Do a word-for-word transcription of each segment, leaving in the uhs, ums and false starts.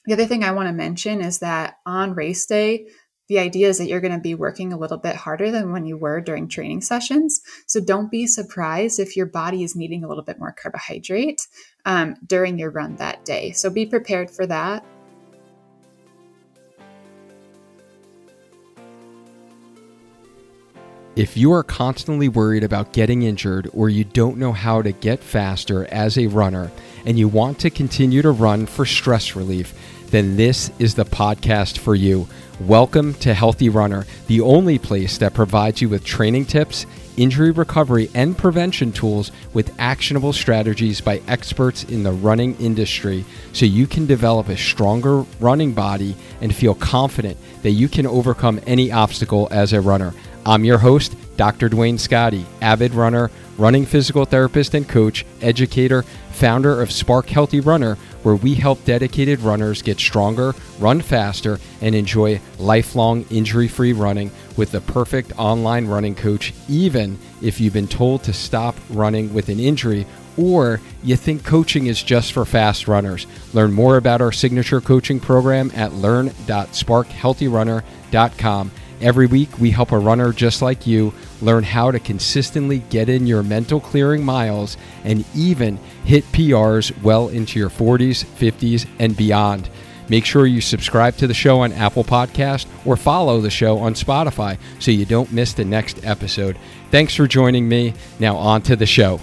The other thing I want to mention is that on race day, the idea is that you're going to be working a little bit harder than when you were during training sessions. So don't be surprised if your body is needing a little bit more carbohydrate um, during your run that day. So be prepared for that. If you are constantly worried about getting injured or you don't know how to get faster as a runner and you want to continue to run for stress relief, then this is the podcast for you. Welcome to Healthy Runner, the only place that provides you with training tips, injury recovery, and prevention tools with actionable strategies by experts in the running industry so you can develop a stronger running body and feel confident that you can overcome any obstacle as a runner. I'm your host, Doctor Dwayne Scotty, avid runner, running physical therapist and coach, educator, founder of Spark Healthy Runner, where we help dedicated runners get stronger, run faster, and enjoy lifelong injury-free running with the perfect online running coach, even if you've been told to stop running with an injury or you think coaching is just for fast runners. Learn more about our signature coaching program at learn dot spark healthy runner dot com. Every week, we help a runner just like you learn how to consistently get in your mental clearing miles and even hit P Rs well into your forties, fifties, and beyond. Make sure you subscribe to the show on Apple Podcast or follow the show on Spotify so you don't miss the next episode. Thanks for joining me. Now on to the show.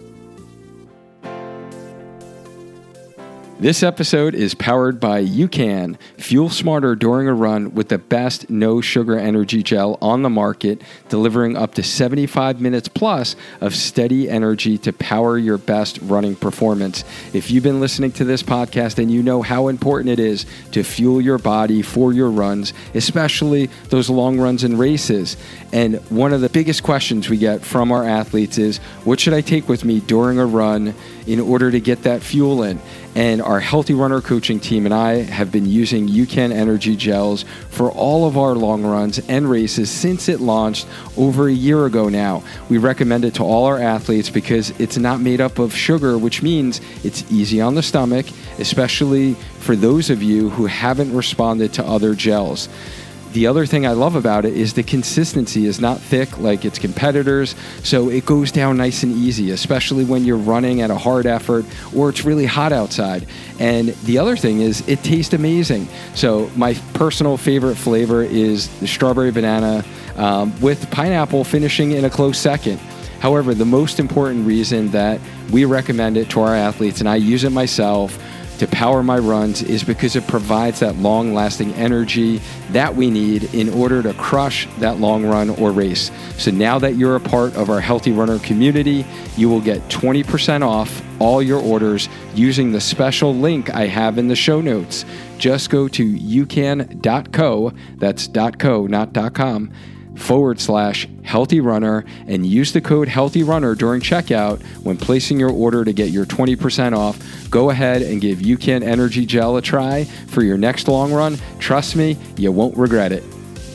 This episode is powered by UCAN. Fuel smarter during a run with the best no sugar energy gel on the market, delivering up to seventy-five minutes plus of steady energy to power your best running performance. If you've been listening to this podcast, then you know how important it is to fuel your body for your runs, especially those long runs and races. And one of the biggest questions we get from our athletes is, what should I take with me during a run in order to get that fuel in? And our Healthy Runner coaching team and I have been using UCAN Energy Gels for all of our long runs and races since it launched over a year ago now. We recommend it to all our athletes because it's not made up of sugar, which means it's easy on the stomach, especially for those of you who haven't responded to other gels. The other thing I love about it is the consistency is not thick like its competitors, so it goes down nice and easy, especially when you're running at a hard effort or it's really hot outside. And the other thing is it tastes amazing. So my personal favorite flavor is the strawberry banana um, with pineapple finishing in a close second. However, the most important reason that we recommend it to our athletes, and I use it myself, to power my runs is because it provides that long-lasting energy that we need in order to crush that long run or race. So now that you're a part of our Healthy Runner community, you will get twenty percent off all your orders using the special link I have in the show notes. Just go to ucan dot co, that's .co, not .com, forward slash healthy runner and use the code healthy runner during checkout when placing your order to get your twenty percent off. Go ahead and give UCAN Energy Gel a try for your next long run. Trust me, you won't regret it.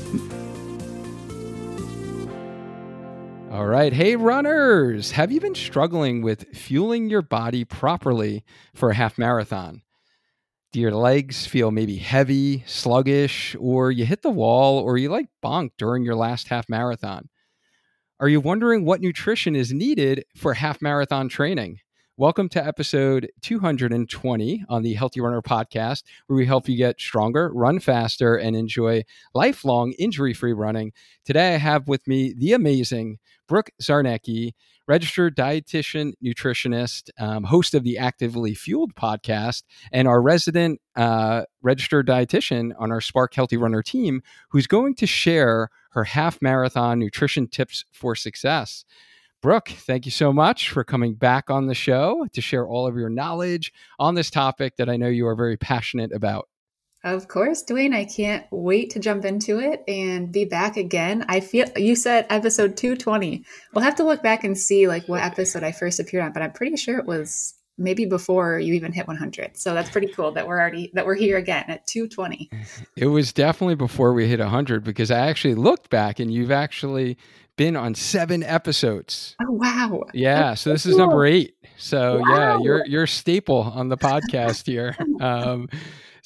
All right. Hey, runners. Have you been struggling with fueling your body properly for a half marathon? Do your legs feel maybe heavy, sluggish, or you hit the wall, or you like bonked during your last half marathon? Are you wondering what nutrition is needed for half marathon training? Welcome to episode two hundred twenty on the Healthy Runner podcast, where we help you get stronger, run faster, and enjoy lifelong injury-free running. Today, I have with me the amazing Brooke Zarnecki, registered dietitian, nutritionist, um, host of the Actively Fueled podcast, and our resident uh, registered dietitian on our Spark Healthy Runner team, who's going to share her half marathon nutrition tips for success. Brooke, thank you so much for coming back on the show to share all of your knowledge on this topic that I know you are very passionate about. Of course, Dwayne, I can't wait to jump into it and be back again. I feel you said episode two twenty. We'll have to look back and see like what episode I first appeared on, but I'm pretty sure it was maybe before you even hit one hundred. So that's pretty cool that we're already that we're here again at two twenty. It was definitely before we hit one hundred because I actually looked back and you've actually been on seven episodes. Oh wow. Yeah, so this is number eight. So wow. yeah, you're you're a staple on the podcast here. Um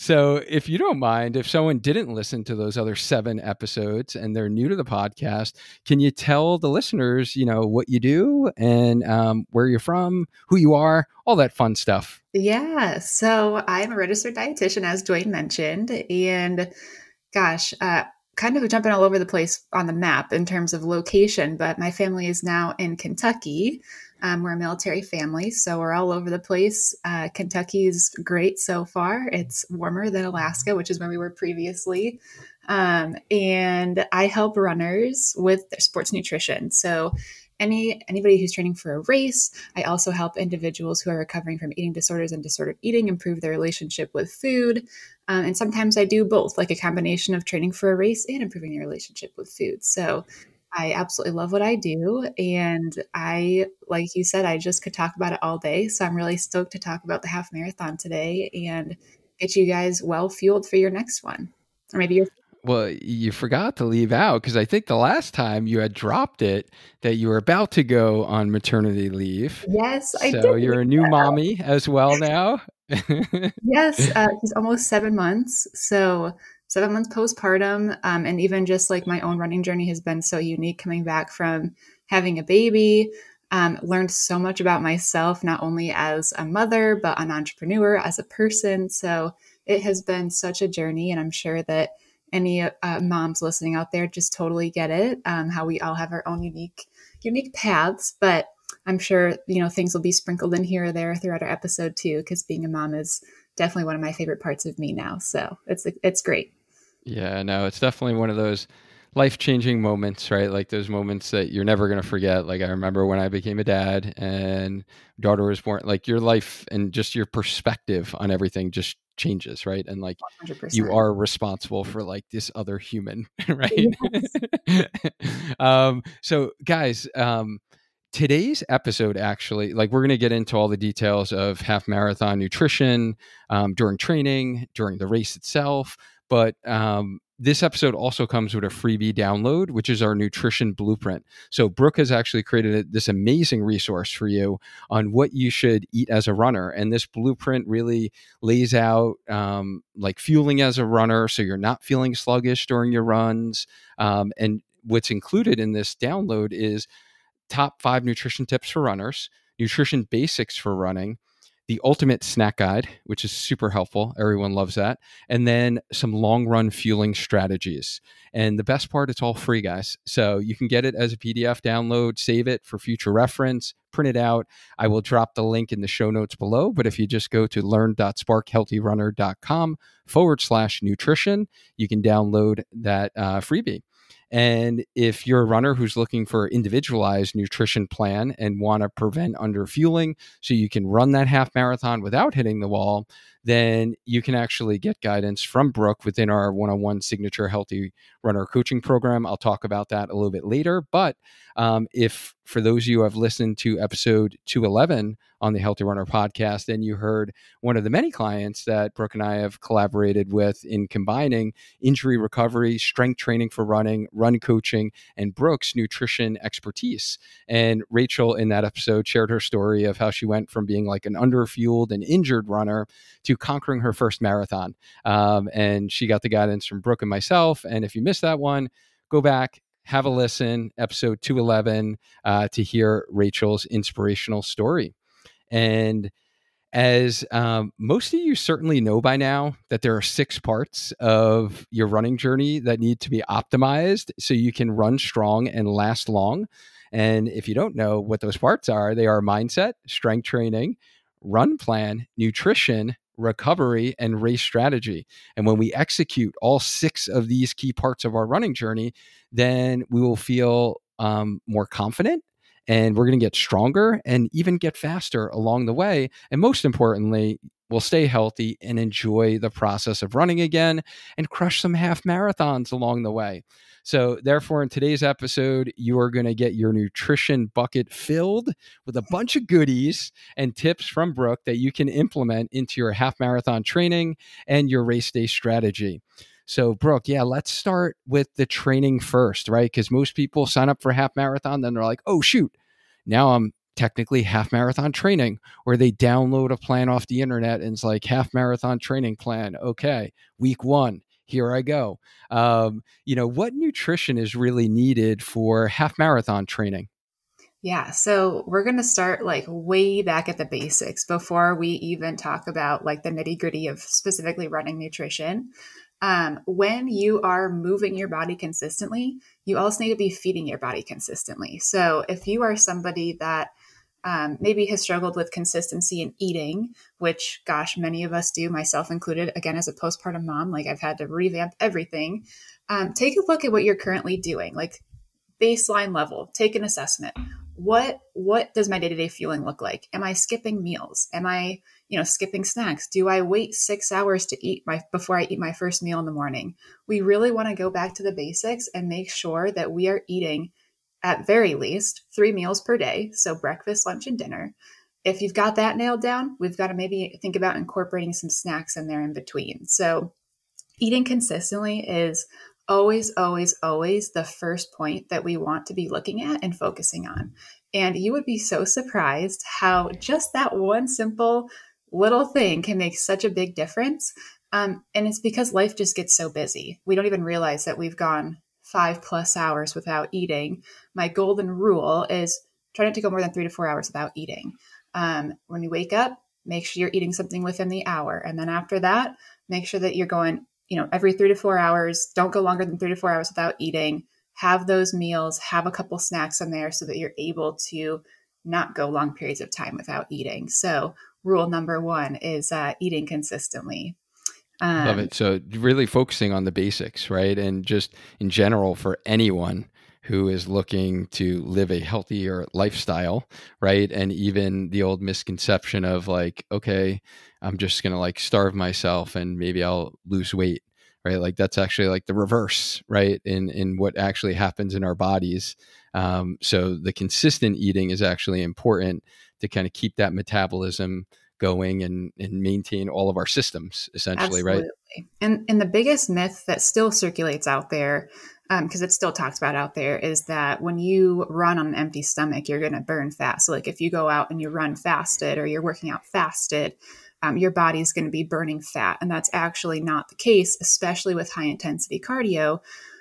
So if you don't mind, if someone didn't listen to those other seven episodes and they're new to the podcast, can you tell the listeners, you know, what you do and um, where you're from, who you are, all that fun stuff? Yeah. So I'm a registered dietitian, as Dwayne mentioned. And gosh, uh, kind of jumping all over the place on the map in terms of location, but my family is now in Kentucky. Um, we're a military family, so we're all over the place. Uh, Kentucky's great so far. It's warmer than Alaska, which is where we were previously. Um, and I help runners with their sports nutrition. So any anybody who's training for a race. I also help individuals who are recovering from eating disorders and disordered eating improve their relationship with food. Um, and sometimes I do both, like a combination of training for a race and improving your relationship with food. So I absolutely love what I do. And I, like you said, I just could talk about it all day. So I'm really stoked to talk about the half marathon today and get you guys well fueled for your next one. Or maybe your Well, you forgot to leave out because I think the last time you had dropped it that you were about to go on maternity leave. Yes, I did. So you're a new mommy as well now. Yes, uh, he's almost seven months. So seven months postpartum, um, and even just like my own running journey has been so unique coming back from having a baby. Um, learned so much about myself, not only as a mother, but an entrepreneur, as a person. So it has been such a journey, and I'm sure that any uh, moms listening out there just totally get it. Um, how we all have our own unique, unique paths, but I'm sure, you know, things will be sprinkled in here or there throughout our episode too, because being a mom is definitely one of my favorite parts of me now. So it's it's great. Yeah, no, it's definitely one of those life-changing moments, right? Like those moments that you're never going to forget. Like I remember when I became a dad and daughter was born, like your life and just your perspective on everything just changes, right? And like one hundred you percent. are responsible for like this other human, right? Yes. um, so guys, um, today's episode actually, like we're going to get into all the details of half marathon nutrition um, during training, during the race itself. But um, this episode also comes with a freebie download, which is our nutrition blueprint. So Brooke has actually created a, this amazing resource for you on what you should eat as a runner. And this blueprint really lays out um, like fueling as a runner, so you're not feeling sluggish during your runs. Um, and what's included in this download is top five nutrition tips for runners, nutrition basics for running, the ultimate snack guide, which is super helpful. Everyone loves that. And then some long run fueling strategies. And the best part, it's all free, guys. So you can get it as a P D F download, save it for future reference, print it out. I will drop the link in the show notes below. But if you just go to learn.sparkhealthyrunner.com forward slash nutrition, you can download that uh, freebie. And if you're a runner who's looking for individualized nutrition plan and want to prevent underfueling so you can run that half marathon without hitting the wall, then you can actually get guidance from Brooke within our one-on-one signature healthy runner coaching program. I'll talk about that a little bit later. But um, if for those of you who have listened to episode two eleven on the Healthy Runner podcast, then you heard one of the many clients that Brooke and I have collaborated with in combining injury recovery, strength training for running, run coaching, and Brooke's nutrition expertise. And Rachel in that episode shared her story of how she went from being like an underfueled and injured runner to conquering her first marathon. Um, and she got the guidance from Brooke and myself. And if you missed that one, go back, have a listen, episode two eleven, uh, to hear Rachel's inspirational story. And as um, most of you certainly know by now, that there are six parts of your running journey that need to be optimized so you can run strong and last long. And if you don't know what those parts are, they are mindset, strength training, run plan, nutrition, recovery, and race strategy. And when we execute all six of these key parts of our running journey, then we will feel um, more confident, and we're going to get stronger and even get faster along the way. And most importantly, we'll stay healthy and enjoy the process of running again and crush some half marathons along the way. So therefore, in today's episode, you are going to get your nutrition bucket filled with a bunch of goodies and tips from Brooke that you can implement into your half marathon training and your race day strategy. So Brooke, yeah, let's start with the training first, right? Because most people sign up for half marathon, then they're like, oh, shoot, now I'm technically half marathon training, or they download a plan off the internet and it's like half marathon training plan. Okay, week one, here I go. Um, you know, what nutrition is really needed for half marathon training? Yeah, so we're going to start like way back at the basics before we even talk about like the nitty gritty of specifically running nutrition. Um, when you are moving your body consistently, you also need to be feeding your body consistently. So if you are somebody that um, maybe has struggled with consistency in eating, which, gosh, many of us do, myself included, again, as a postpartum mom, like I've had to revamp everything. Um, take a look at what you're currently doing, like baseline level, take an assessment. What, what does my day-to-day fueling look like? Am I skipping meals? Am I, you know, skipping snacks? Do I wait six hours to eat my, before I eat my first meal in the morning? We really want to go back to the basics and make sure that we are eating at very least three meals per day. So breakfast, lunch, and dinner. If you've got that nailed down, we've got to maybe think about incorporating some snacks in there in between. So eating consistently is always, always, always the first point that we want to be looking at and focusing on. And you would be so surprised how just that one simple little thing can make such a big difference. Um, and it's because life just gets so busy. We don't even realize that we've gone five plus hours without eating. My golden rule is try not to go more than three to four hours without eating. Um, when you wake up, make sure you're eating something within the hour. And then after that, make sure that you're going, you know, every three to four hours, don't go longer than three to four hours without eating. Have those meals, have a couple snacks in there so that you're able to not go long periods of time without eating. So rule number one is uh, eating consistently. Um, Love it. So really focusing on the basics, right? And just in general for anyone who is looking to live a healthier lifestyle, right? And even the old misconception of like, okay, I'm just going to like starve myself and maybe I'll lose weight, right? Like that's actually like the reverse, right? In, in what actually happens in our bodies. Um, so the consistent eating is actually important to kind of keep that metabolism going and, and maintain all of our systems essentially. Absolutely. Right? And, and the biggest myth that still circulates out there, because um, it's still talked about out there, is that when you run on an empty stomach, you're going to burn fat. So like if you go out and you run fasted or you're working out fasted, um, your body's going to be burning fat. And that's actually not the case, especially with high intensity cardio.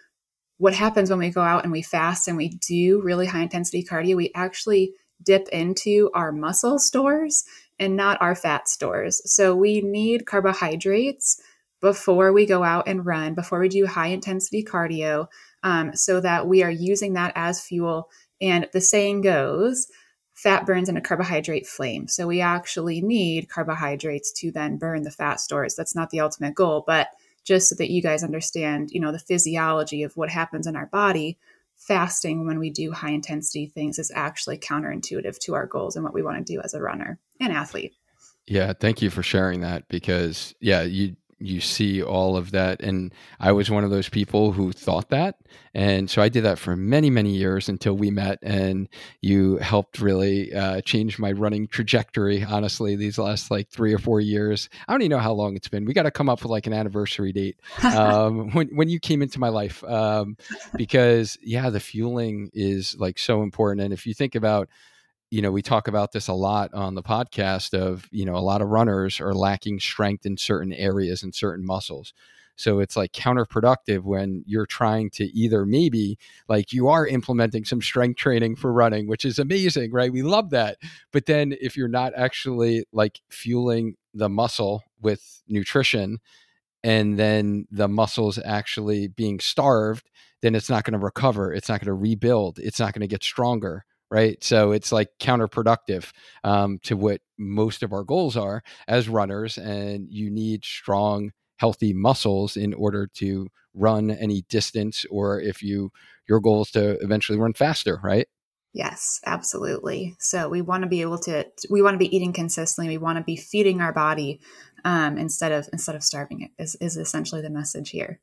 What happens when we go out and we fast and we do really high intensity cardio, we actually dip into our muscle stores and not our fat stores. So we need carbohydrates before we go out and run, before we do high intensity cardio, um, so that we are using that as fuel. And the saying goes, fat burns in a carbohydrate flame. So we actually need carbohydrates to then burn the fat stores. That's not the ultimate goal, but just so that you guys understand, you know, the physiology of what happens in our body, fasting when we do high intensity things is actually counterintuitive to our goals and what we want to do as a runner and athlete. Yeah. Thank you for sharing that because yeah, you, you see all of that. And I was one of those people who thought that. And so I did that for many, many years until we met and you helped really uh, change my running trajectory. Honestly, these last like three or four years, I don't even know how long it's been. We got to come up with like an anniversary date um, when, when you came into my life um, because yeah, the fueling is like so important. And if you think about, you know, we talk about this a lot on the podcast of, you know, a lot of runners are lacking strength in certain areas and certain muscles. So it's like counterproductive when you're trying to either maybe like you are implementing some strength training for running, which is amazing, right? We love that. But then if you're not actually like fueling the muscle with nutrition and then the muscles actually being starved, then it's not going to recover. It's not going to rebuild. It's not going to get stronger. Right. So it's like counterproductive um, to what most of our goals are as runners. And you need strong, healthy muscles in order to run any distance, or if you, your goal is to eventually run faster, right? Yes, absolutely. So we want to be able to, we want to be eating consistently. We want to be feeding our body um, instead of, instead of starving it is, is essentially the message here.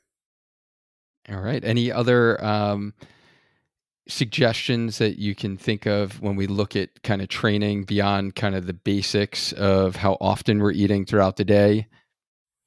All right. Any other, um, suggestions that you can think of when we look at kind of training beyond kind of the basics of how often we're eating throughout the day?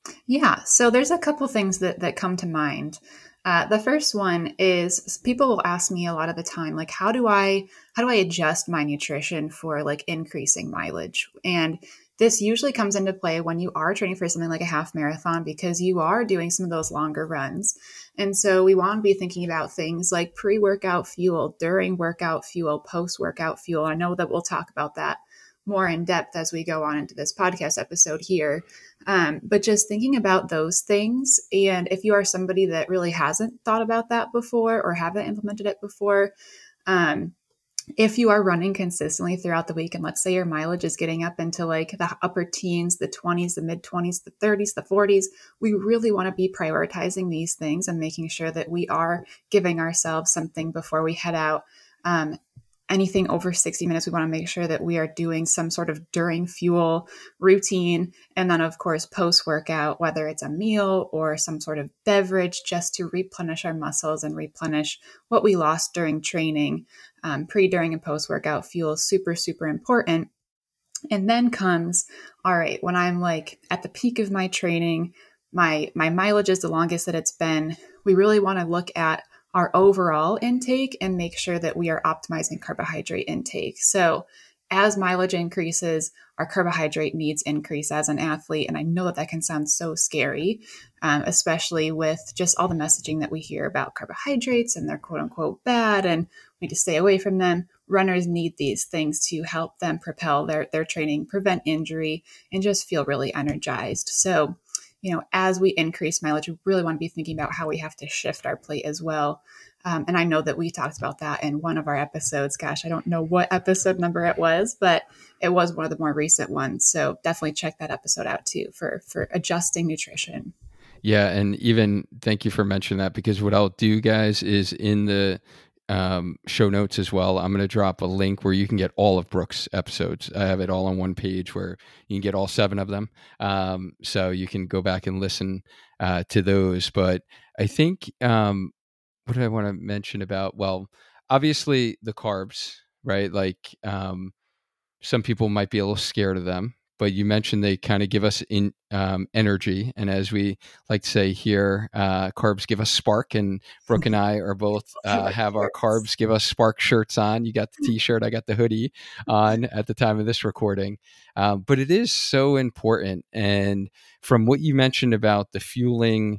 Yeah, so there's a couple things that that come to mind. Uh, the first one is people will ask me a lot of the time, like, how do I how do I adjust my nutrition for like increasing mileage? And this usually comes into play when you are training for something like a half marathon because you are doing some of those longer runs. And so we want to be thinking about things like pre-workout fuel, during workout fuel, post-workout fuel. I know that we'll talk about that more in depth as we go on into this podcast episode here. Um, but just thinking about those things. And if you are somebody that really hasn't thought about that before or haven't implemented it before, um, if you are running consistently throughout the week, and let's say your mileage is getting up into like the upper teens, the twenties, the mid twenties, the thirties, the forties, we really want to be prioritizing these things and making sure that we are giving ourselves something before we head out. Um, anything over sixty minutes, we want to make sure that we are doing some sort of during fuel routine. And then, of course, post workout, whether it's a meal or some sort of beverage, just to replenish our muscles and replenish what we lost during training. Um, pre, during, and post workout fuel is super, super important. And then comes, all right, when I'm like at the peak of my training, my my mileage is the longest that it's been. We really want to look at our overall intake and make sure that we are optimizing carbohydrate intake. So as mileage increases, our carbohydrate needs increase as an athlete. And I know that that can sound so scary, um, especially with just all the messaging that we hear about carbohydrates and they're quote unquote bad and we need to stay away from them. Runners need these things to help them propel their, their training, prevent injury, and just feel really energized. So you know, as we increase mileage, we really want to be thinking about how we have to shift our plate as well. Um, and I know that we talked about that in one of our episodes. Gosh, I don't know what episode number it was, but it was one of the more recent ones. So definitely check that episode out too for, for adjusting nutrition. Yeah. And even thank you for mentioning that, because what I'll do, guys, is in the um, show notes as well, I'm going to drop a link where you can get all of Brooke's episodes. I have it all on one page where you can get all seven of them. Um, so you can go back and listen uh, to those. But I think, um, what do I want to mention about? Well, obviously the carbs, right? Like um, some people might be a little scared of them, but you mentioned they kind of give us in um, energy. And as we like to say here, uh, carbs give us spark. And Brooke and I are both uh, have our carbs give us spark shirts on. You got the t-shirt, I got the hoodie on at the time of this recording. Um, but it is so important. And from what you mentioned about the fueling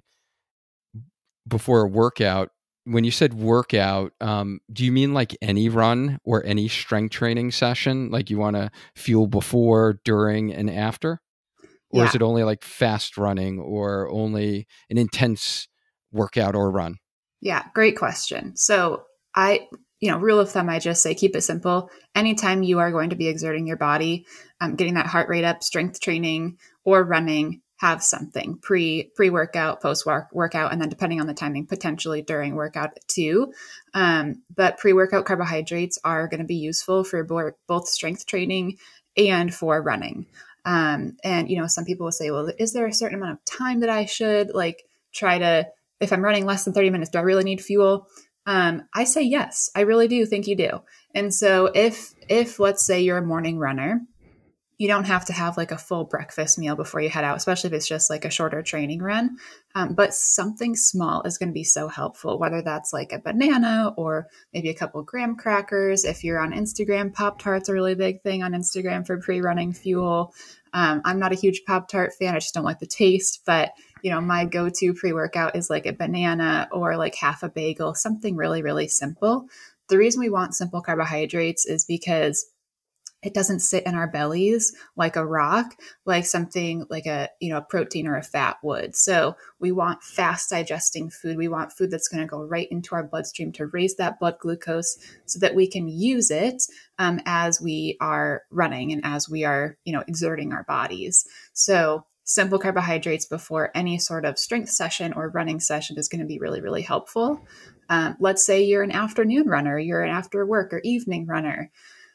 before a workout, when you said workout, um, do you mean like any run or any strength training session? Like you want to fuel before, during, and after? Or Yeah. is it only like fast running or only an intense workout or run? Yeah. Great question. So I, you know, rule of thumb, I just say keep it simple. Anytime you are going to be exerting your body, um, getting that heart rate up, strength training or running, have something pre pre workout, post workout, and then depending on the timing, potentially during workout too. Um, but pre workout carbohydrates are going to be useful for bo- both strength training and for running. Um, and you know, some people will say, well, is there a certain amount of time that I should like try to? If I'm running less than thirty minutes, do I really need fuel? Um, I say yes. I really do think you do. And so if if let's say you're a morning runner, you don't have to have like a full breakfast meal before you head out, especially if it's just like a shorter training run. Um, but something small is going to be so helpful, whether that's like a banana or maybe a couple graham crackers. If you're on Instagram, Pop-Tarts are a really big thing on Instagram for pre-running fuel. Um, I'm not a huge Pop-Tart fan. I just don't like the taste, but you know, my go-to pre-workout is like a banana or like half a bagel, something really, really simple. The reason we want simple carbohydrates is because it doesn't sit in our bellies like a rock, like something like a, you know, a protein or a fat would. So we want fast digesting food. We want food that's going to go right into our bloodstream to raise that blood glucose so that we can use it um, as we are running and as we are, you know, exerting our bodies. So simple carbohydrates before any sort of strength session or running session is going to be really, really helpful. Um, let's say you're an afternoon runner, you're an after work or evening runner.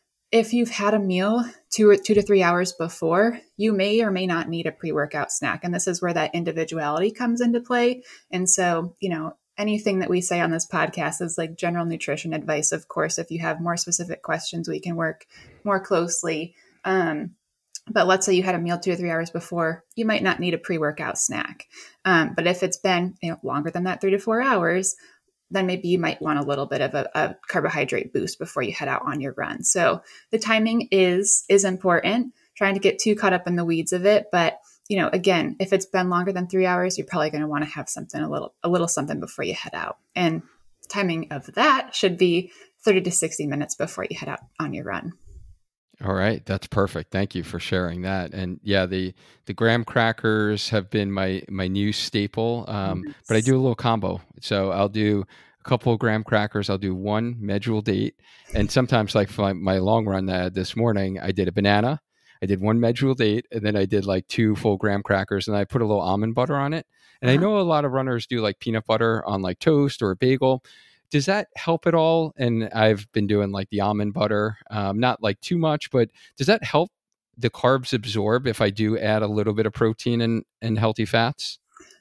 If you've had a meal two or two to three hours before, you may or may not need a pre-workout snack. And this is where that individuality comes into play. And so, you know, anything that we say on this podcast is like general nutrition advice. Of course, if you have more specific questions, we can work more closely. Um, But let's say you had a meal two to three hours before, you might not need a pre-workout snack. Um, but if it's been, you know, longer than that three to four hours, then maybe you might want a little bit of a, a carbohydrate boost before you head out on your run. So the timing is is important. Trying to get too caught up in the weeds of it, but you know, again, if it's been longer than three hours, you're probably going to want to have something a little a little something before you head out. And timing of that should be thirty to sixty minutes before you head out on your run. All right, that's perfect. Thank you for sharing that. And yeah, the the graham crackers have been my my new staple. Um, Yes. but I do a little combo. So I'll do a couple of graham crackers. I'll do one medjool date, and sometimes, like for my, my long run that I had this morning, I did a banana. I did one medjool date, and then I did like two full graham crackers, and I put a little almond butter on it. And I Uh-huh. know a lot of runners do like peanut butter on like toast or a bagel. Does that help at all? And I've been doing like the almond butter, um, not like too much, but does that help the carbs absorb if I do add a little bit of protein and, and healthy fats?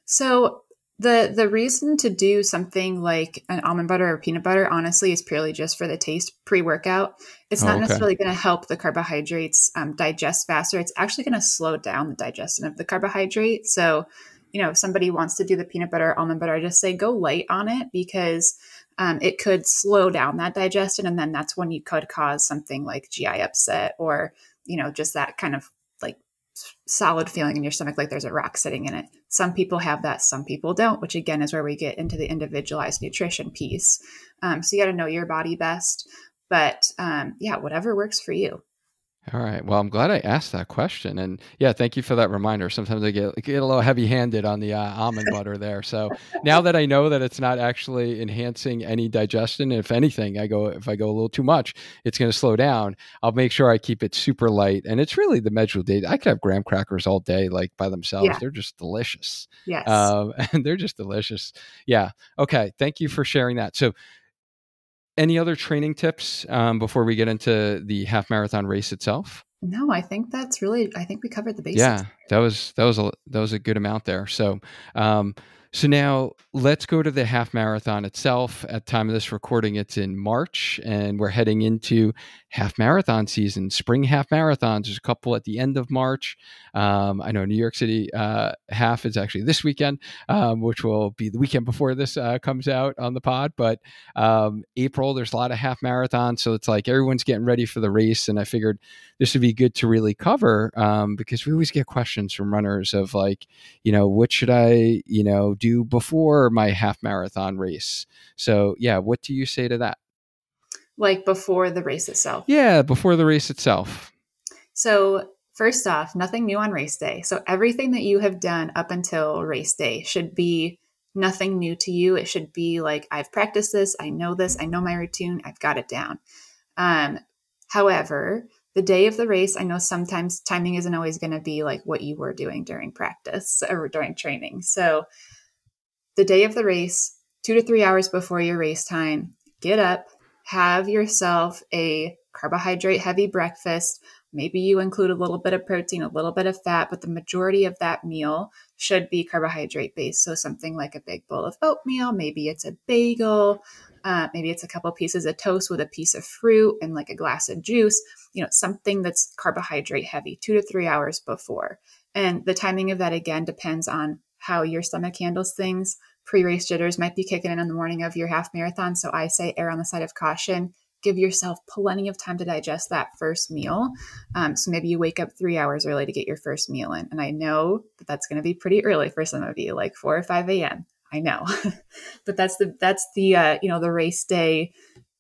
So the the reason to do something like an almond butter or peanut butter, honestly, is purely just for the taste pre-workout. It's Oh, not okay. necessarily going to help the carbohydrates um, digest faster. It's actually going to slow down the digestion of the carbohydrate. So, you know, if somebody wants to do the peanut butter or almond butter, I just say go light on it because um, it could slow down that digestion. And then that's when you could cause something like G I upset or, you know, just that kind of like solid feeling in your stomach, like there's a rock sitting in it. Some people have that, some people don't, which again is where we get into the individualized nutrition piece. Um, so you got to know your body best. But um, yeah, whatever works for you. All right. Well, I'm glad I asked that question. And yeah, thank you for that reminder. Sometimes I get, get a little heavy handed on the uh, almond butter there. So now that I know that it's not actually enhancing any digestion, if anything, I go, if I go a little too much, it's going to slow down. I'll make sure I keep it super light. And it's really the medjool date. I could have graham crackers all day, like by themselves. Yeah. They're just delicious. Yes. Um, and they're just delicious. Yeah. Okay. Thank you for sharing that. So, any other training tips um, before we get into the half marathon race itself? No, I think that's really, I think we covered the basics. Yeah, that was that was a that was a good amount there. So, um, so now let's go to the half marathon itself. At the time of this recording, it's in March, and we're heading into half marathon season. Spring half marathons. There's a couple at the end of March. Um, I know New York City uh, half is actually this weekend, um, which will be the weekend before this uh, comes out on the pod. But um, April, there's a lot of half marathons, so it's like everyone's getting ready for the race. And I figured this would be good to really cover um, because we always get questions from runners of like, you know, what should I, you know, do before my half marathon race? So yeah, what do you say to that? Like before the race itself. Yeah, before the race itself. So first off, nothing new on race day. So everything that you have done up until race day should be nothing new to you. It should be like, I've practiced this. I know this. I know my routine. I've got it down. Um, however, the day of the race, I know sometimes timing isn't always going to be like what you were doing during practice or during training. So the day of the race, two to three hours before your race time, get up, have yourself a carbohydrate heavy breakfast. Maybe you include a little bit of protein, a little bit of fat, but the majority of that meal should be carbohydrate based. So something like a big bowl of oatmeal, maybe it's a bagel, uh, maybe it's a couple pieces of toast with a piece of fruit and like a glass of juice, you know, something that's carbohydrate heavy, two to three hours before. And the timing of that, again, depends on how your stomach handles things. Pre-race jitters might be kicking in on the morning of your half marathon. So I say err on the side of caution. Give yourself plenty of time to digest that first meal. Um, so maybe you wake up three hours early to get your first meal in. And I know that that's going to be pretty early for some of you, like four or five a.m. I know, but that's the that's the uh, you know the race day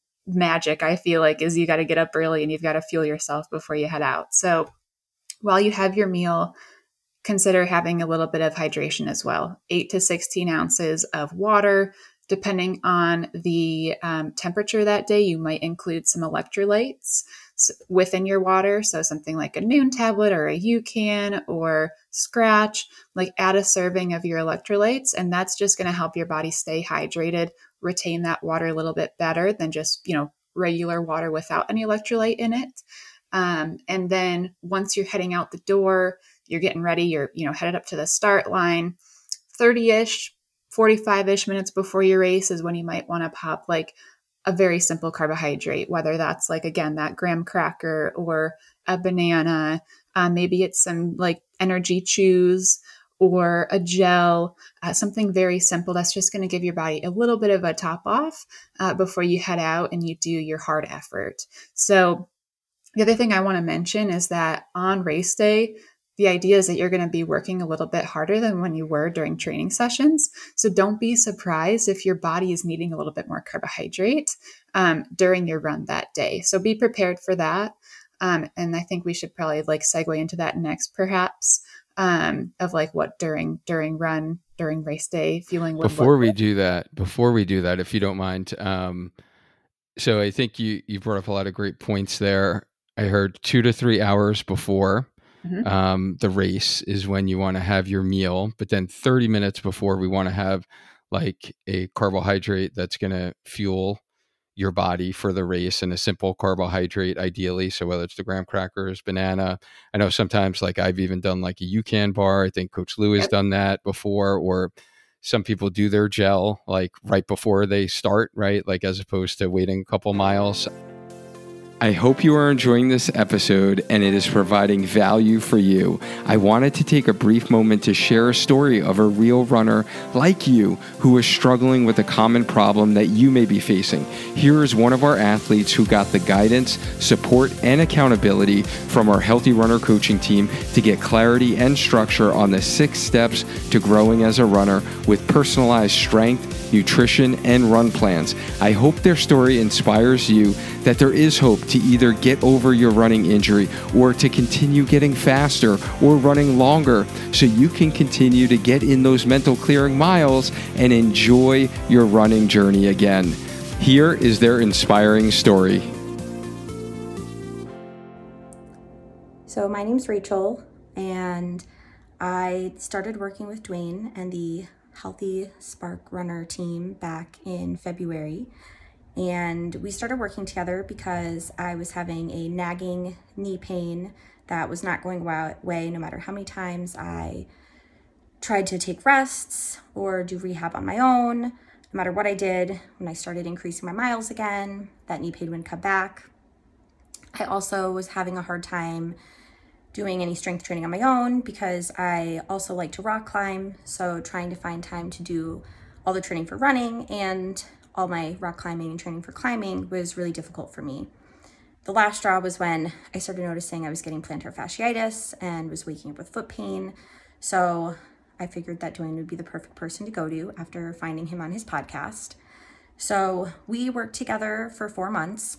magic. I feel like is you got to get up early and you've got to fuel yourself before you head out. So while you have your meal, consider having a little bit of hydration as well. Eight to sixteen ounces of water. Depending on the um, temperature that day, you might include some electrolytes within your water. So something like a Noon tablet or a UCAN or Scratch, like add a serving of your electrolytes. And that's just going to help your body stay hydrated, retain that water a little bit better than just, you know, regular water without any electrolyte in it. Um, and then once you're heading out the door, you're getting ready, you're, you know, headed up to the start line, thirty-ish, forty-five-ish minutes before your race is when you might want to pop like a very simple carbohydrate, whether that's like, again, that graham cracker or a banana, Um, maybe it's some like energy chews or a gel, uh, something very simple that's just going to give your body a little bit of a top off uh, before you head out and you do your hard effort. So the other thing I want to mention is that on race day, the idea is that you're going to be working a little bit harder than when you were during training sessions. So don't be surprised if your body is needing a little bit more carbohydrate um, during your run that day. So be prepared for that. Um, and I think we should probably like segue into that next, perhaps, um, of like what during during run, during race day feeling would Before look we like. do that, before we do that, if you don't mind, um, so I think you you brought up a lot of great points there. I heard two to three hours before Mhm. um, the race is when you want to have your meal, but then thirty minutes before we want to have like a carbohydrate that's going to fuel your body for the race, and a simple carbohydrate ideally. So whether it's the graham crackers, banana, I know sometimes like I've even done like a UCAN bar. I think Coach Lou has Yep. done that before, or some people do their gel like right before they start, right? Like as opposed to waiting a couple miles. I hope you are enjoying this episode and it is providing value for you. I wanted to take a brief moment to share a story of a real runner like you who is struggling with a common problem that you may be facing. Here is one of our athletes who got the guidance, support, and accountability from our Healthy Runner coaching team to get clarity and structure on the six steps to growing as a runner with personalized strength, nutrition, and run plans. I hope their story inspires you that there is hope to either get over your running injury or to continue getting faster or running longer so you can continue to get in those mental clearing miles and enjoy your running journey again. Here is their inspiring story. So my name's Rachel, and I started working with Dwayne and the Healthy Spark Runner team back in February. And we started working together because I was having a nagging knee pain that was not going away no matter how many times I tried to take rests or do rehab on my own. No matter what I did, when I started increasing my miles again, that knee pain would come back. I also was having a hard time doing any strength training on my own because I also like to rock climb. So trying to find time to do all the training for running and all my rock climbing and training for climbing was really difficult for me. The last straw was when I started noticing I was getting plantar fasciitis and was waking up with foot pain. So I figured that Dwayne would be the perfect person to go to after finding him on his podcast. So we worked together for four months.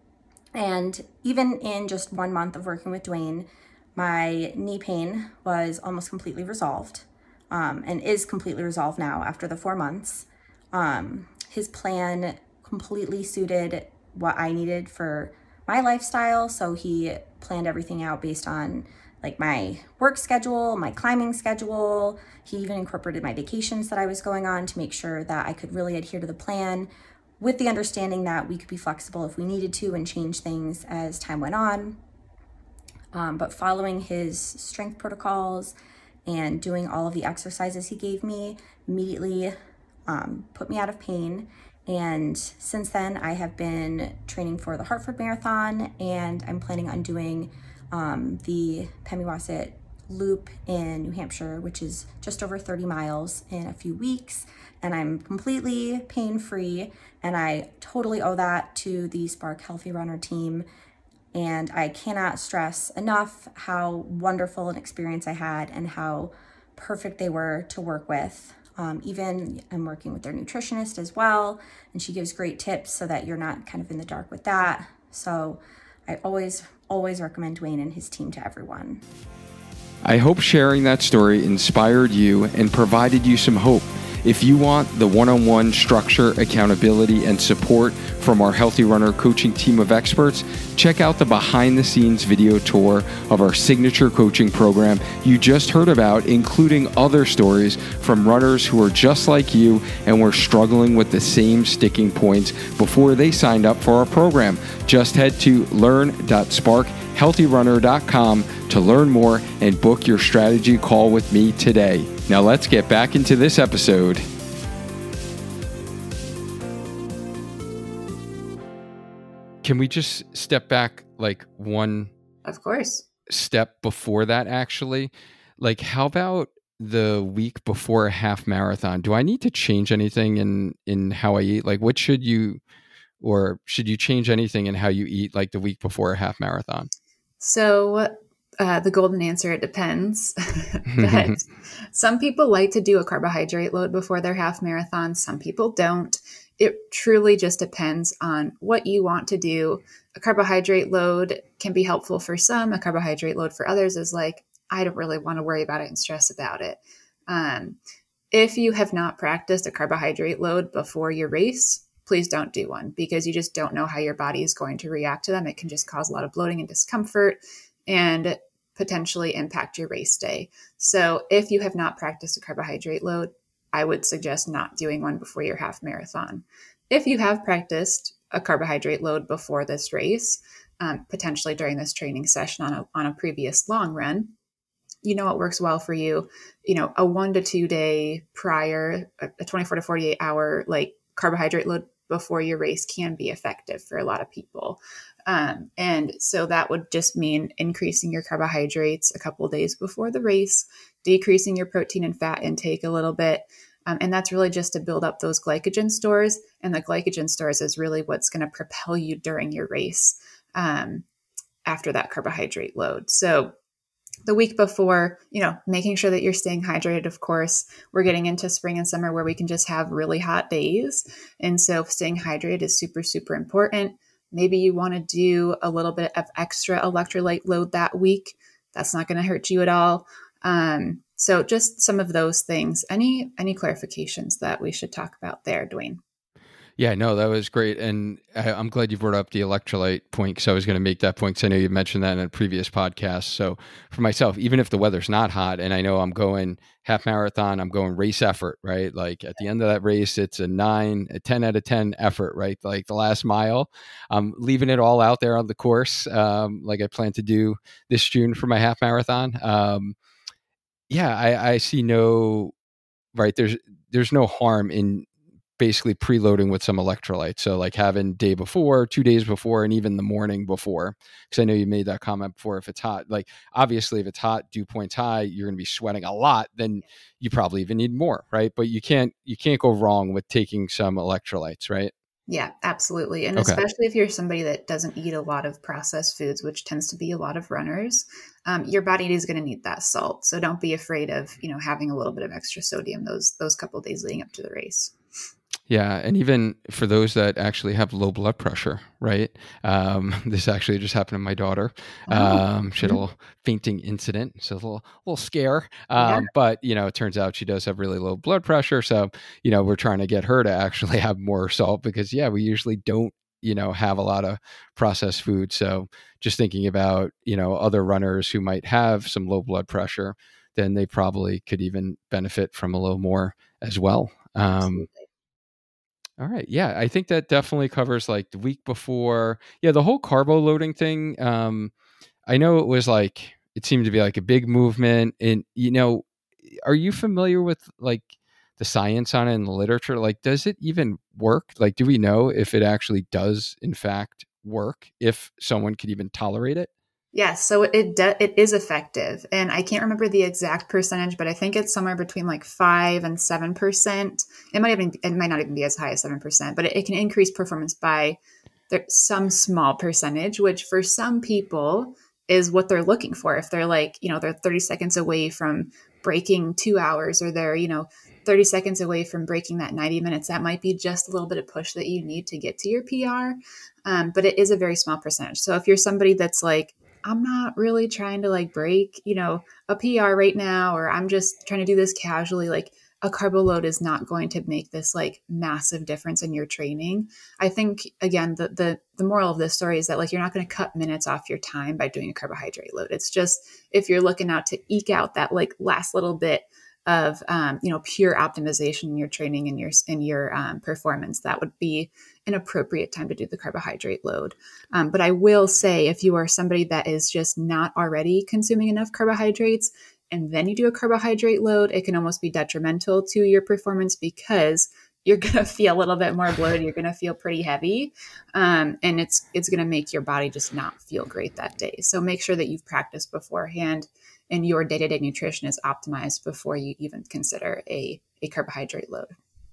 And even in just one month of working with Dwayne, my knee pain was almost completely resolved um, and is completely resolved now after the four months. Um, his plan completely suited what I needed for my lifestyle. So he planned everything out based on like my work schedule, my climbing schedule. He even incorporated my vacations that I was going on to make sure that I could really adhere to the plan, with the understanding that we could be flexible if we needed to and change things as time went on. Um, but following his strength protocols and doing all of the exercises he gave me immediately um, put me out of pain. And since then, I have been training for the Hartford Marathon, and I'm planning on doing um, the Pemigewasset Loop in New Hampshire, which is just over thirty miles in a few weeks. And I'm completely pain-free, and I totally owe that to the Spark Healthy Runner team. And I cannot stress enough how wonderful an experience I had and how perfect they were to work with. Um, even I'm working with their nutritionist as well, and she gives great tips so that you're not kind of in the dark with that. So I always, always recommend Dwayne and his team to everyone. I hope sharing that story inspired you and provided you some hope. If you want the one-on-one structure, accountability, and support from our Healthy Runner coaching team of experts, check out the behind-the-scenes video tour of our signature coaching program you just heard about, including other stories from runners who are just like you and were struggling with the same sticking points before they signed up for our program. Just head to learn dot spark healthy runner dot com to learn more and book your strategy call with me today. Now let's get back into this episode. Can we just step back like one Of course. step before that, actually. Like, how about the week before a half marathon? Do I need to change anything in, in how I eat? Like, what should you, or should you change anything in how you eat, like the week before a half marathon? So uh, the golden answer, it depends. But some people like to do a carbohydrate load before their half marathon. Some people don't. It truly just depends on what you want to do. A carbohydrate load can be helpful for some. A carbohydrate load for others is like, I don't really want to worry about it and stress about it. Um, if you have not practiced a carbohydrate load before your race, please don't do one, because you just don't know how your body is going to react to them. It can just cause a lot of bloating and discomfort and potentially impact your race day. So if you have not practiced a carbohydrate load, I would suggest not doing one before your half marathon. If you have practiced a carbohydrate load before this race, um, potentially during this training session on a, on a previous long run, you know what works well for you. You know, a one to two day prior, a twenty-four to forty-eight hour like carbohydrate load before your race can be effective for a lot of people. Um, and so that would just mean increasing your carbohydrates a couple of days before the race, decreasing your protein and fat intake a little bit. Um, and that's really just to build up those glycogen stores. And the glycogen stores is really what's going to propel you during your race um, after that carbohydrate load. So the week before, you know, making sure that you're staying hydrated, of course. We're getting into spring and summer where we can just have really hot days. And so staying hydrated is super, super important. Maybe you want to do a little bit of extra electrolyte load that week. That's not going to hurt you at all. Um, so just some of those things. Any any clarifications that we should talk about there, Dwayne? Yeah, no, that was great. And I, I'm glad you brought up the electrolyte point, because I was going to make that point, because I know you mentioned that in a previous podcast. So for myself, even if the weather's not hot and I know I'm going half marathon, I'm going race effort, right? Like at the end of that race, it's a nine, a ten out of ten effort, right? Like the last mile, I'm leaving it all out there on the course, um, like I plan to do this June for my half marathon. Um, yeah, I, I see no, right. There's, there's no harm in basically preloading with some electrolytes. So like having day before, two days before, and even the morning before, because I know you made that comment before. If it's hot, like obviously if it's hot, dew point's high, you're going to be sweating a lot, then you probably even need more, right? But you can't, you can't go wrong with taking some electrolytes, right? Yeah, absolutely. And Okay. especially if you're somebody that doesn't eat a lot of processed foods, which tends to be a lot of runners, um, your body is going to need that salt. So don't be afraid of, you know, having a little bit of extra sodium those, those couple of days leading up to the race. Yeah. And even for those that actually have low blood pressure, right? Um, this actually just happened to my daughter. Oh. Um, she had a little fainting incident. So a little, little scare. Um, Yeah. But, you know, it turns out she does have really low blood pressure. So, you know, we're trying to get her to actually have more salt, because, yeah, we usually don't, you know, have a lot of processed food. So just thinking about, you know, other runners who might have some low blood pressure, then they probably could even benefit from a little more as well. Um, Absolutely. all right. Yeah. I think that definitely covers like the week before. Yeah. The whole carbo loading thing. Um, I know it was like, it seemed to be like a big movement. And, you know, are you familiar with like the science on it and the literature? Like, does it even work? Like, do we know if it actually does in fact work, if someone could even tolerate it? Yes, so it de- it is effective, and I can't remember the exact percentage, but I think it's somewhere between like five and seven percent. It might even it might not even be as high as seven percent, but it, it can increase performance by there, some small percentage, which for some people is what they're looking for. If they're like, you know, they're thirty seconds away from breaking two hours, or they're, you know, thirty seconds away from breaking that ninety minutes, that might be just a little bit of push that you need to get to your P R. Um, but it is a very small percentage. So if you're somebody that's like, I'm not really trying to like break, you know, a P R right now, or I'm just trying to do this casually, like a carbo load is not going to make this like massive difference in your training. I think, again, the, the, the moral of this story is that like, you're not going to cut minutes off your time by doing a carbohydrate load. It's just, if you're looking out to eke out that like last little bit of, um, you know, pure optimization in your training and your, in your um, performance, that would be an appropriate time to do the carbohydrate load. Um, but I will say, if you are somebody that is just not already consuming enough carbohydrates, and then you do a carbohydrate load, it can almost be detrimental to your performance, because you're going to feel a little bit more bloated. You're going to feel pretty heavy. Um, and it's, it's going to make your body just not feel great that day. So make sure that you've practiced beforehand and your day-to-day nutrition is optimized before you even consider a, a carbohydrate load.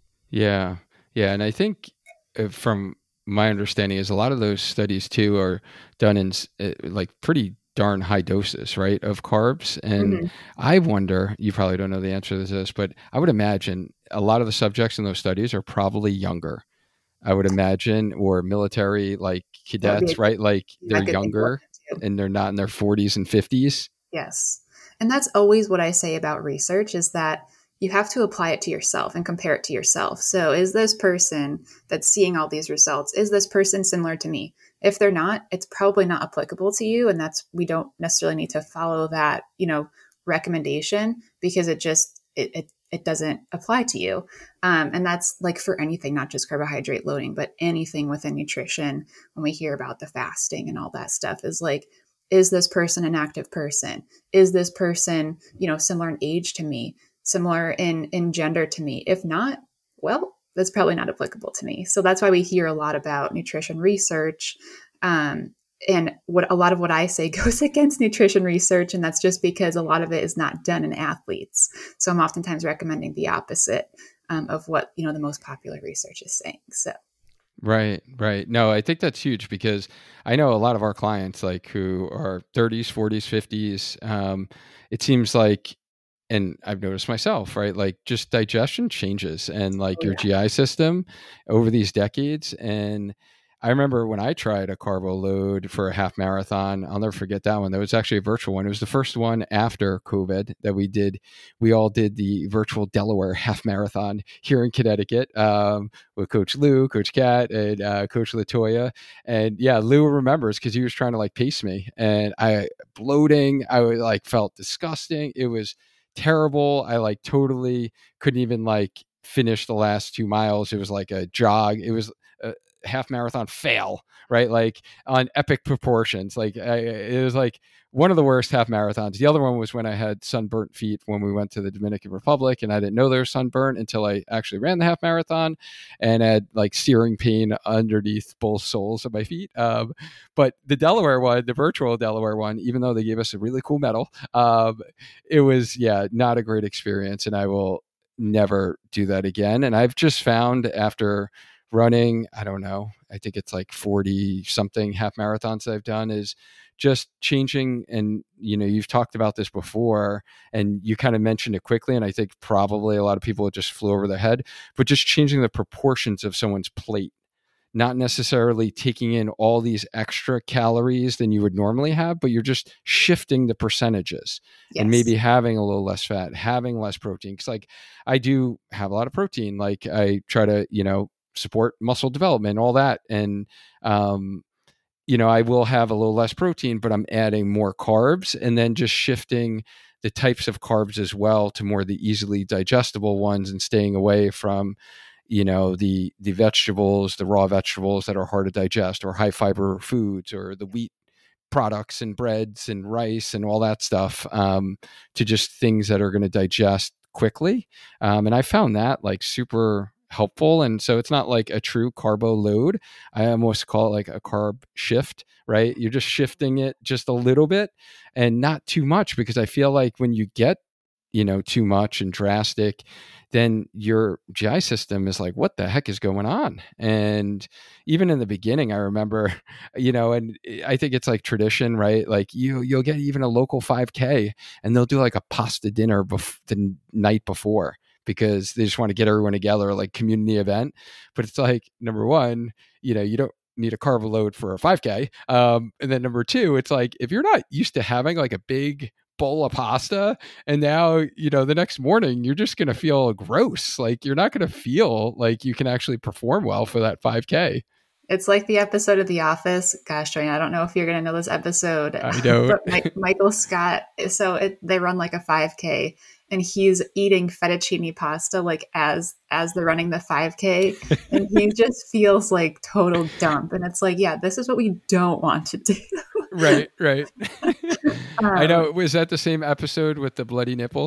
Yeah. Yeah. And I think uh, from my understanding is a lot of those studies too are done in uh, like pretty darn high doses, right, of carbs. And mm-hmm. I wonder, you probably don't know the answer to this, but I would imagine a lot of the subjects in those studies are probably younger, I would imagine, or military, like cadets, right? Like they're younger and they're not in their forties and fifties. Yes. And that's always what I say about research is that you have to apply it to yourself and compare it to yourself. So is this person that's seeing all these results, is this person similar to me? If they're not, it's probably not applicable to you. And that's, we don't necessarily need to follow that, you know, recommendation because it just, it, it, it doesn't apply to you. Um, and that's like for anything, not just carbohydrate loading, but anything within nutrition. When we hear about the fasting and all that stuff is like, is this person an active person? Is this person, you know, similar in age to me? Similar in, in gender to me? If not, well, that's probably not applicable to me. So that's why we hear a lot about nutrition research. Um, and what a lot of what I say goes against nutrition research. And that's just because a lot of it is not done in athletes. So I'm oftentimes recommending the opposite um, of what, you know, the most popular research is saying. So. Right, right. No, I think that's huge because I know a lot of our clients like who are thirties, forties, fifties. Um, it seems like, and I've noticed myself, right? Like just digestion changes and like oh, your yeah. G I system over these decades. And I remember when I tried a carbo load for a half marathon, I'll never forget that one. That was actually a virtual one. It was the first one after COVID that we did. We all did the virtual Delaware half marathon here in Connecticut um, with Coach Lou, Coach Kat, and uh, Coach Latoya. And yeah, Lou remembers because he was trying to like pace me and I bloating. I was, like felt disgusting. It was terrible. I like totally couldn't even like finish the last two miles. It was like a jog. It was a half marathon fail, right? Like on epic proportions. Like I, it was like one of the worst half marathons. The other one was when I had sunburnt feet when we went to the Dominican Republic and I didn't know they were sunburnt until I actually ran the half marathon and had like searing pain underneath both soles of my feet. Um, but the Delaware one, the virtual Delaware one, even though they gave us a really cool medal, um, it was, yeah, not a great experience. And I will never do that again. And I've just found after running, I don't know, I think it's like forty something half marathons that I've done is just changing. And, you know, you've talked about this before and you kind of mentioned it quickly. And I think probably a lot of people just flew over their head, but just changing the proportions of someone's plate, not necessarily taking in all these extra calories than you would normally have, but you're just shifting the percentages yes. and maybe having a little less fat, having less protein. Cause like I do have a lot of protein. Like I try to, you know, support muscle development, all that. And, um, you know, I will have a little less protein, but I'm adding more carbs and then just shifting the types of carbs as well to more the easily digestible ones and staying away from, you know, the, the vegetables, the raw vegetables that are hard to digest or high fiber foods or the wheat products and breads and rice and all that stuff, um, to just things that are going to digest quickly. Um, and I found that like super helpful. And so it's not like a true carbo load. I almost call it like a carb shift, right? You're just shifting it just a little bit and not too much, because I feel like when you get, you know, too much and drastic, then your G I system is like, what the heck is going on? And even in the beginning, I remember, you know, and I think it's like tradition, right? Like you, you'll get even a local five K and they'll do like a pasta dinner bef- the night before, because they just want to get everyone together, like community event. But it's like, number one, you know, you don't need a carb load for a five K. Um, and then number two, it's like, if you're not used to having like a big bowl of pasta and now, you know, the next morning, you're just going to feel gross. Like you're not going to feel like you can actually perform well for that five K. It's like the episode of The Office. Gosh, Joanne, I don't know if you're going to know this episode. I don't. But Mike, Michael Scott, so it, they run like a five K and he's eating fettuccine pasta like as as they're running the five K and he just feels like total dump. And it's like, yeah, this is what we don't want to do. Right, right. um, I know. Was that the same episode with the bloody nipples?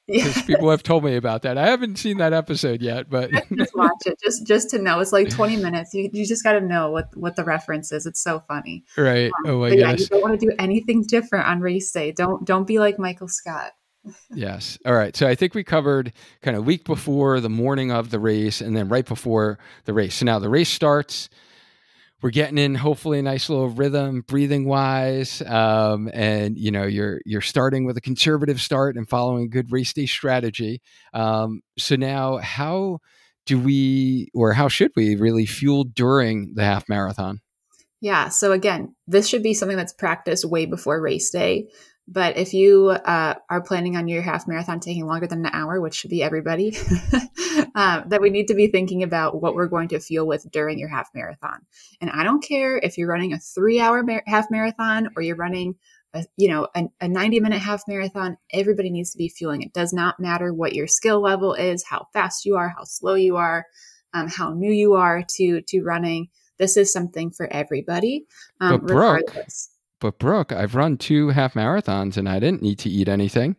because people have told me about that. I haven't seen that episode yet, but just watch it just just to know. It's like twenty minutes. You you just got to know what what the reference is. It's so funny. Right. Um, Oh my but yeah, gosh. you don't want to do anything different on race day. Don't don't be like Michael Scott. Yes. All right. So I think we covered kind of week before, the morning of the race, and then right before the race. So now the race starts. We're getting in hopefully a nice little rhythm, breathing wise, um, and you know you're you're starting with a conservative start and following a good race day strategy. Um, so now, how do we, or how should we, really fuel during the half marathon? Yeah. So again, this should be something that's practiced way before race day. But if you uh, are planning on your half marathon taking longer than an hour, which should be everybody, uh, that we need to be thinking about what we're going to fuel with during your half marathon. And I don't care if you're running a three hour mar- half marathon or you're running a, you know, a, a ninety minute half marathon, everybody needs to be fueling. It does not matter what your skill level is, how fast you are, how slow you are, um, how new you are to, to running. This is something for everybody, um, But Brooke, regardless. But Brooke, I've run two half marathons and I didn't need to eat anything.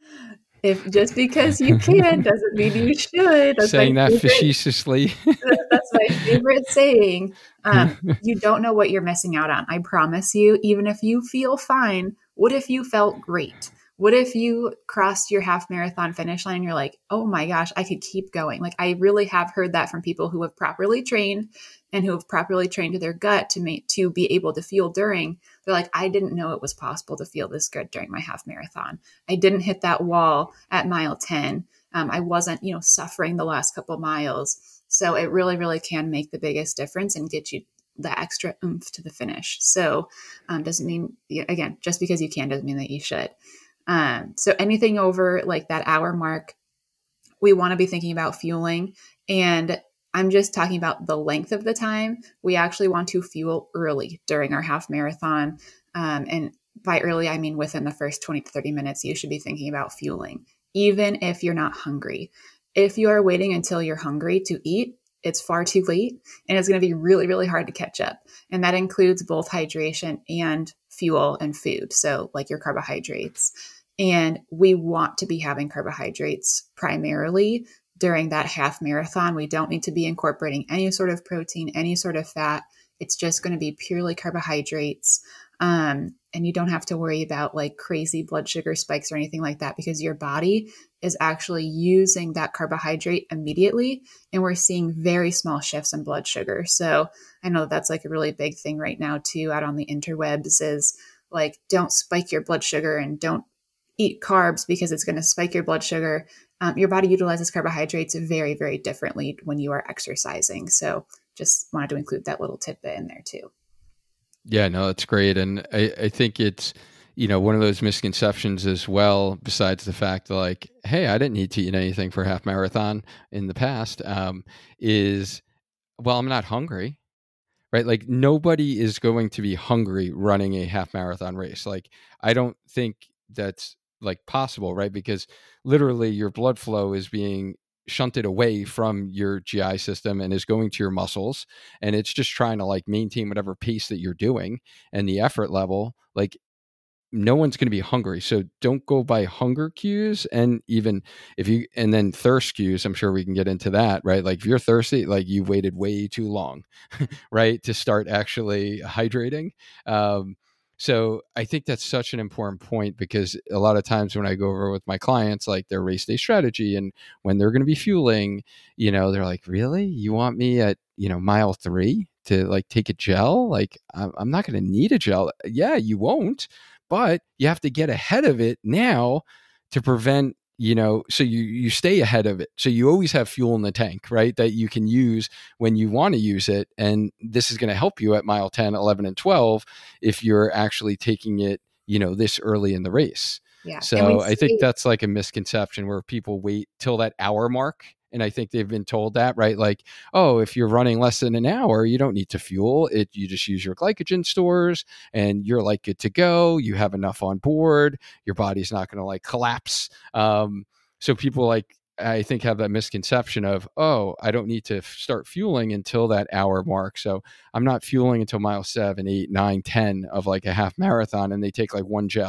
If just because you can doesn't mean you should. That's Saying my that favorite, facetiously. that's my favorite saying. Um, you don't know what you're missing out on. I promise you, even if you feel fine, what if you felt great? What if you crossed your half marathon finish line and you're like, oh my gosh, I could keep going. Like I really have heard that from people who have properly trained and who have properly trained their gut to make, to be able to fuel during. They're like, I didn't know it was possible to feel this good during my half marathon. I didn't hit that wall at mile ten. Um, I wasn't, you know, suffering the last couple miles. So it really, really can make the biggest difference and get you the extra oomph to the finish. So um, doesn't mean, again, just because you can doesn't mean that you should. Um, so anything over like that hour mark, we want to be thinking about fueling. And I'm just talking about the length of the time. We actually want to fuel early during our half marathon. Um, and by early, I mean within the first twenty to thirty minutes, you should be thinking about fueling, even if you're not hungry. If you are waiting until you're hungry to eat, it's far too late and it's going to be really, really hard to catch up. And that includes both hydration and fuel and food. So like your carbohydrates. And we want to be having carbohydrates primarily during that half marathon. We don't need to be incorporating any sort of protein, any sort of fat. It's just going to be purely carbohydrates. Um, and you don't have to worry about like crazy blood sugar spikes or anything like that because your body is actually using that carbohydrate immediately. And we're seeing very small shifts in blood sugar. So I know that's like a really big thing right now too, out on the interwebs is like, don't spike your blood sugar and don't eat carbs because it's going to spike your blood sugar. Um, your body utilizes carbohydrates very, very differently when you are exercising. So just wanted to include that little tidbit in there too. Yeah, no, that's great. And I, I think it's, you know, one of those misconceptions as well, besides the fact that like, hey, I didn't need to eat anything for a half marathon in the past, um, is, well, I'm not hungry, right? Like nobody is going to be hungry running a half marathon race. Like, I don't think that's like possible, right? Because literally your blood flow is being shunted away from your G I system and is going to your muscles. And it's just trying to like maintain whatever pace that you're doing and the effort level. Like no one's going to be hungry. So don't go by hunger cues. And even if you, and then thirst cues, I'm sure we can get into that, right? Like if you're thirsty, like you waited way too long, right? To start actually hydrating. Um, So I think that's such an important point because a lot of times when I go over with my clients, like their race day strategy and when they're going to be fueling, you know, they're like, really? You want me at, you know, mile three to like take a gel? Like I'm, I'm not going to need a gel. Yeah, you won't, but you have to get ahead of it now to prevent, you know, so you, you stay ahead of it. So you always have fuel in the tank, right? That you can use when you want to use it. And this is going to help you at mile ten, eleven, and twelve if you're actually taking it, you know, this early in the race. Yeah. So see- I think that's like a misconception where people wait till that hour mark. And I think they've been told that, right? Like, oh, if you're running less than an hour, you don't need to fuel it. You just use your glycogen stores and you're like good to go. You have enough on board. Your body's not going to like collapse. Um, so people like, I think have that misconception of, oh, I don't need to f- start fueling until that hour mark. So I'm not fueling until mile seven, eight, nine, ten of like a half marathon. And they take like one gel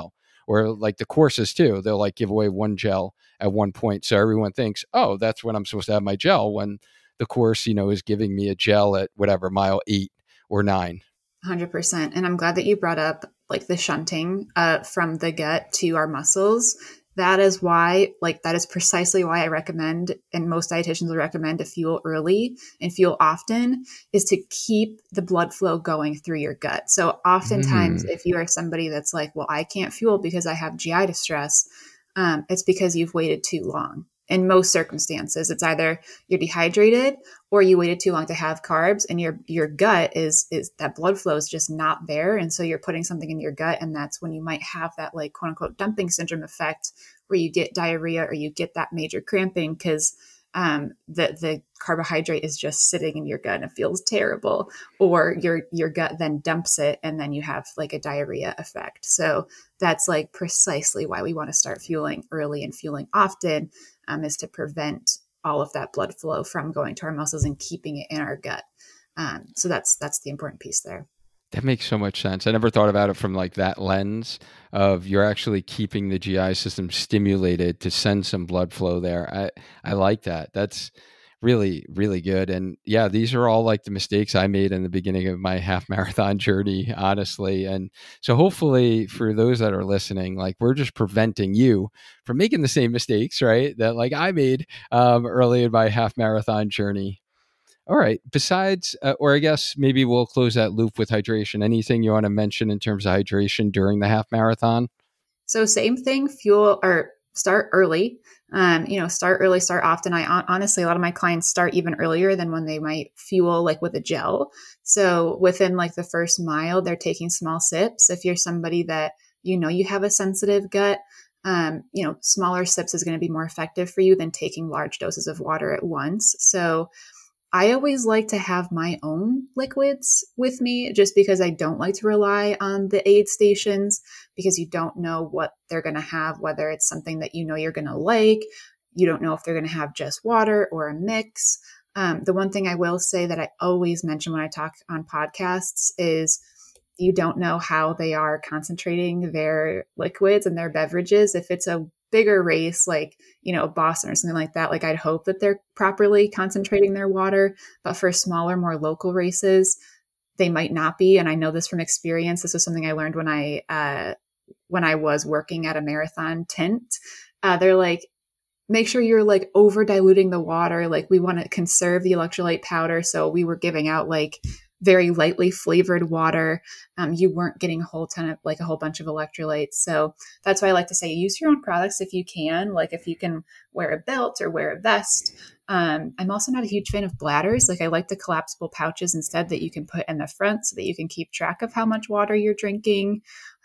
or like the courses too. They'll like give away one gel at one point. So everyone thinks, oh, that's when I'm supposed to have my gel, when the course, you know, is giving me a gel at whatever, mile eight or nine. one hundred percent. And I'm glad that you brought up like the shunting uh, from the gut to our muscles. That is why, like, that is precisely why I recommend, and most dietitians will recommend, to fuel early and fuel often, is to keep the blood flow going through your gut. So oftentimes, mm. if you are somebody that's like, well, I can't fuel because I have G I distress, um, it's because you've waited too long. In most circumstances, it's either you're dehydrated or you waited too long to have carbs, and your your gut is is that blood flow is just not there, and so you're putting something in your gut, and that's when you might have that like quote unquote dumping syndrome effect, where you get diarrhea or you get that major cramping because um, the the carbohydrate is just sitting in your gut and it feels terrible, or your your gut then dumps it, and then you have like a diarrhea effect. So that's like precisely why we want to start fueling early and fueling often. Um, is to prevent all of that blood flow from going to our muscles and keeping it in our gut. Um, so that's that's the important piece there. That makes so much sense. I never thought about it from like that lens of you're actually keeping the G I system stimulated to send some blood flow there. I, I like that. That's really, really good. And yeah, these are all like the mistakes I made in the beginning of my half marathon journey, honestly. And so hopefully for those that are listening, like we're just preventing you from making the same mistakes, right? That like I made um, early in my half marathon journey. All right. Besides, uh, or I guess maybe we'll close that loop with hydration. Anything you want to mention in terms of hydration during the half marathon? So same thing, fuel or start early. Um, you know, start early, start often. I honestly, a lot of my clients start even earlier than when they might fuel like with a gel. So within like the first mile, they're taking small sips. If you're somebody that, you know, you have a sensitive gut, um, you know, smaller sips is going to be more effective for you than taking large doses of water at once. So I always like to have my own liquids with me, just because I don't like to rely on the aid stations, because you don't know what they're going to have, whether it's something that you know you're going to like. You don't know if they're going to have just water or a mix. Um, the one thing I will say that I always mention when I talk on podcasts is you don't know how they are concentrating their liquids and their beverages. If it's a bigger race, like, you know, Boston or something like that, like I'd hope that they're properly concentrating their water, but for smaller, more local races, they might not be. And I know this from experience. This was something I learned when I, uh, when I was working at a marathon tent. Uh, they're like, make sure you're like over diluting the water. Like we want to conserve the electrolyte powder. So we were giving out like very lightly flavored water. Um, you weren't getting a whole ton of like a whole bunch of electrolytes. So that's why I like to say use your own products if you can. Like if you can wear a belt or wear a vest. Um, I'm also not a huge fan of bladders. Like I like the collapsible pouches instead that you can put in the front so that you can keep track of how much water you're drinking.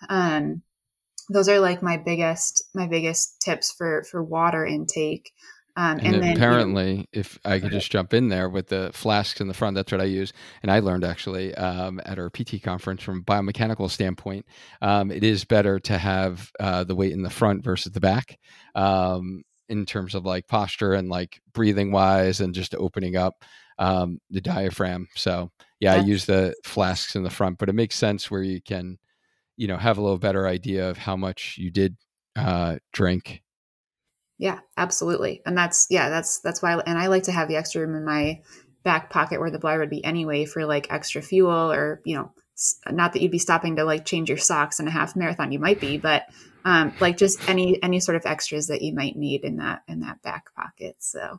Um, those are like my biggest my biggest tips for for water intake. Um, and, and then, apparently, you know, if I could just jump in there with the flasks in the front, that's what I use. And I learned actually um, at our P T conference from a biomechanical standpoint, um, it is better to have uh, the weight in the front versus the back um, in terms of like posture and like breathing wise and just opening up um, the diaphragm. So yeah, I use the flasks in the front, but it makes sense where you can, you know, have a little better idea of how much you did uh, drink. Yeah, absolutely. And that's, yeah, that's, that's why, and I like to have the extra room in my back pocket where the bladder would be anyway for like extra fuel, or, you know, not that you'd be stopping to like change your socks in a half marathon, you might be, but um, like just any, any sort of extras that you might need in that, in that back pocket. So.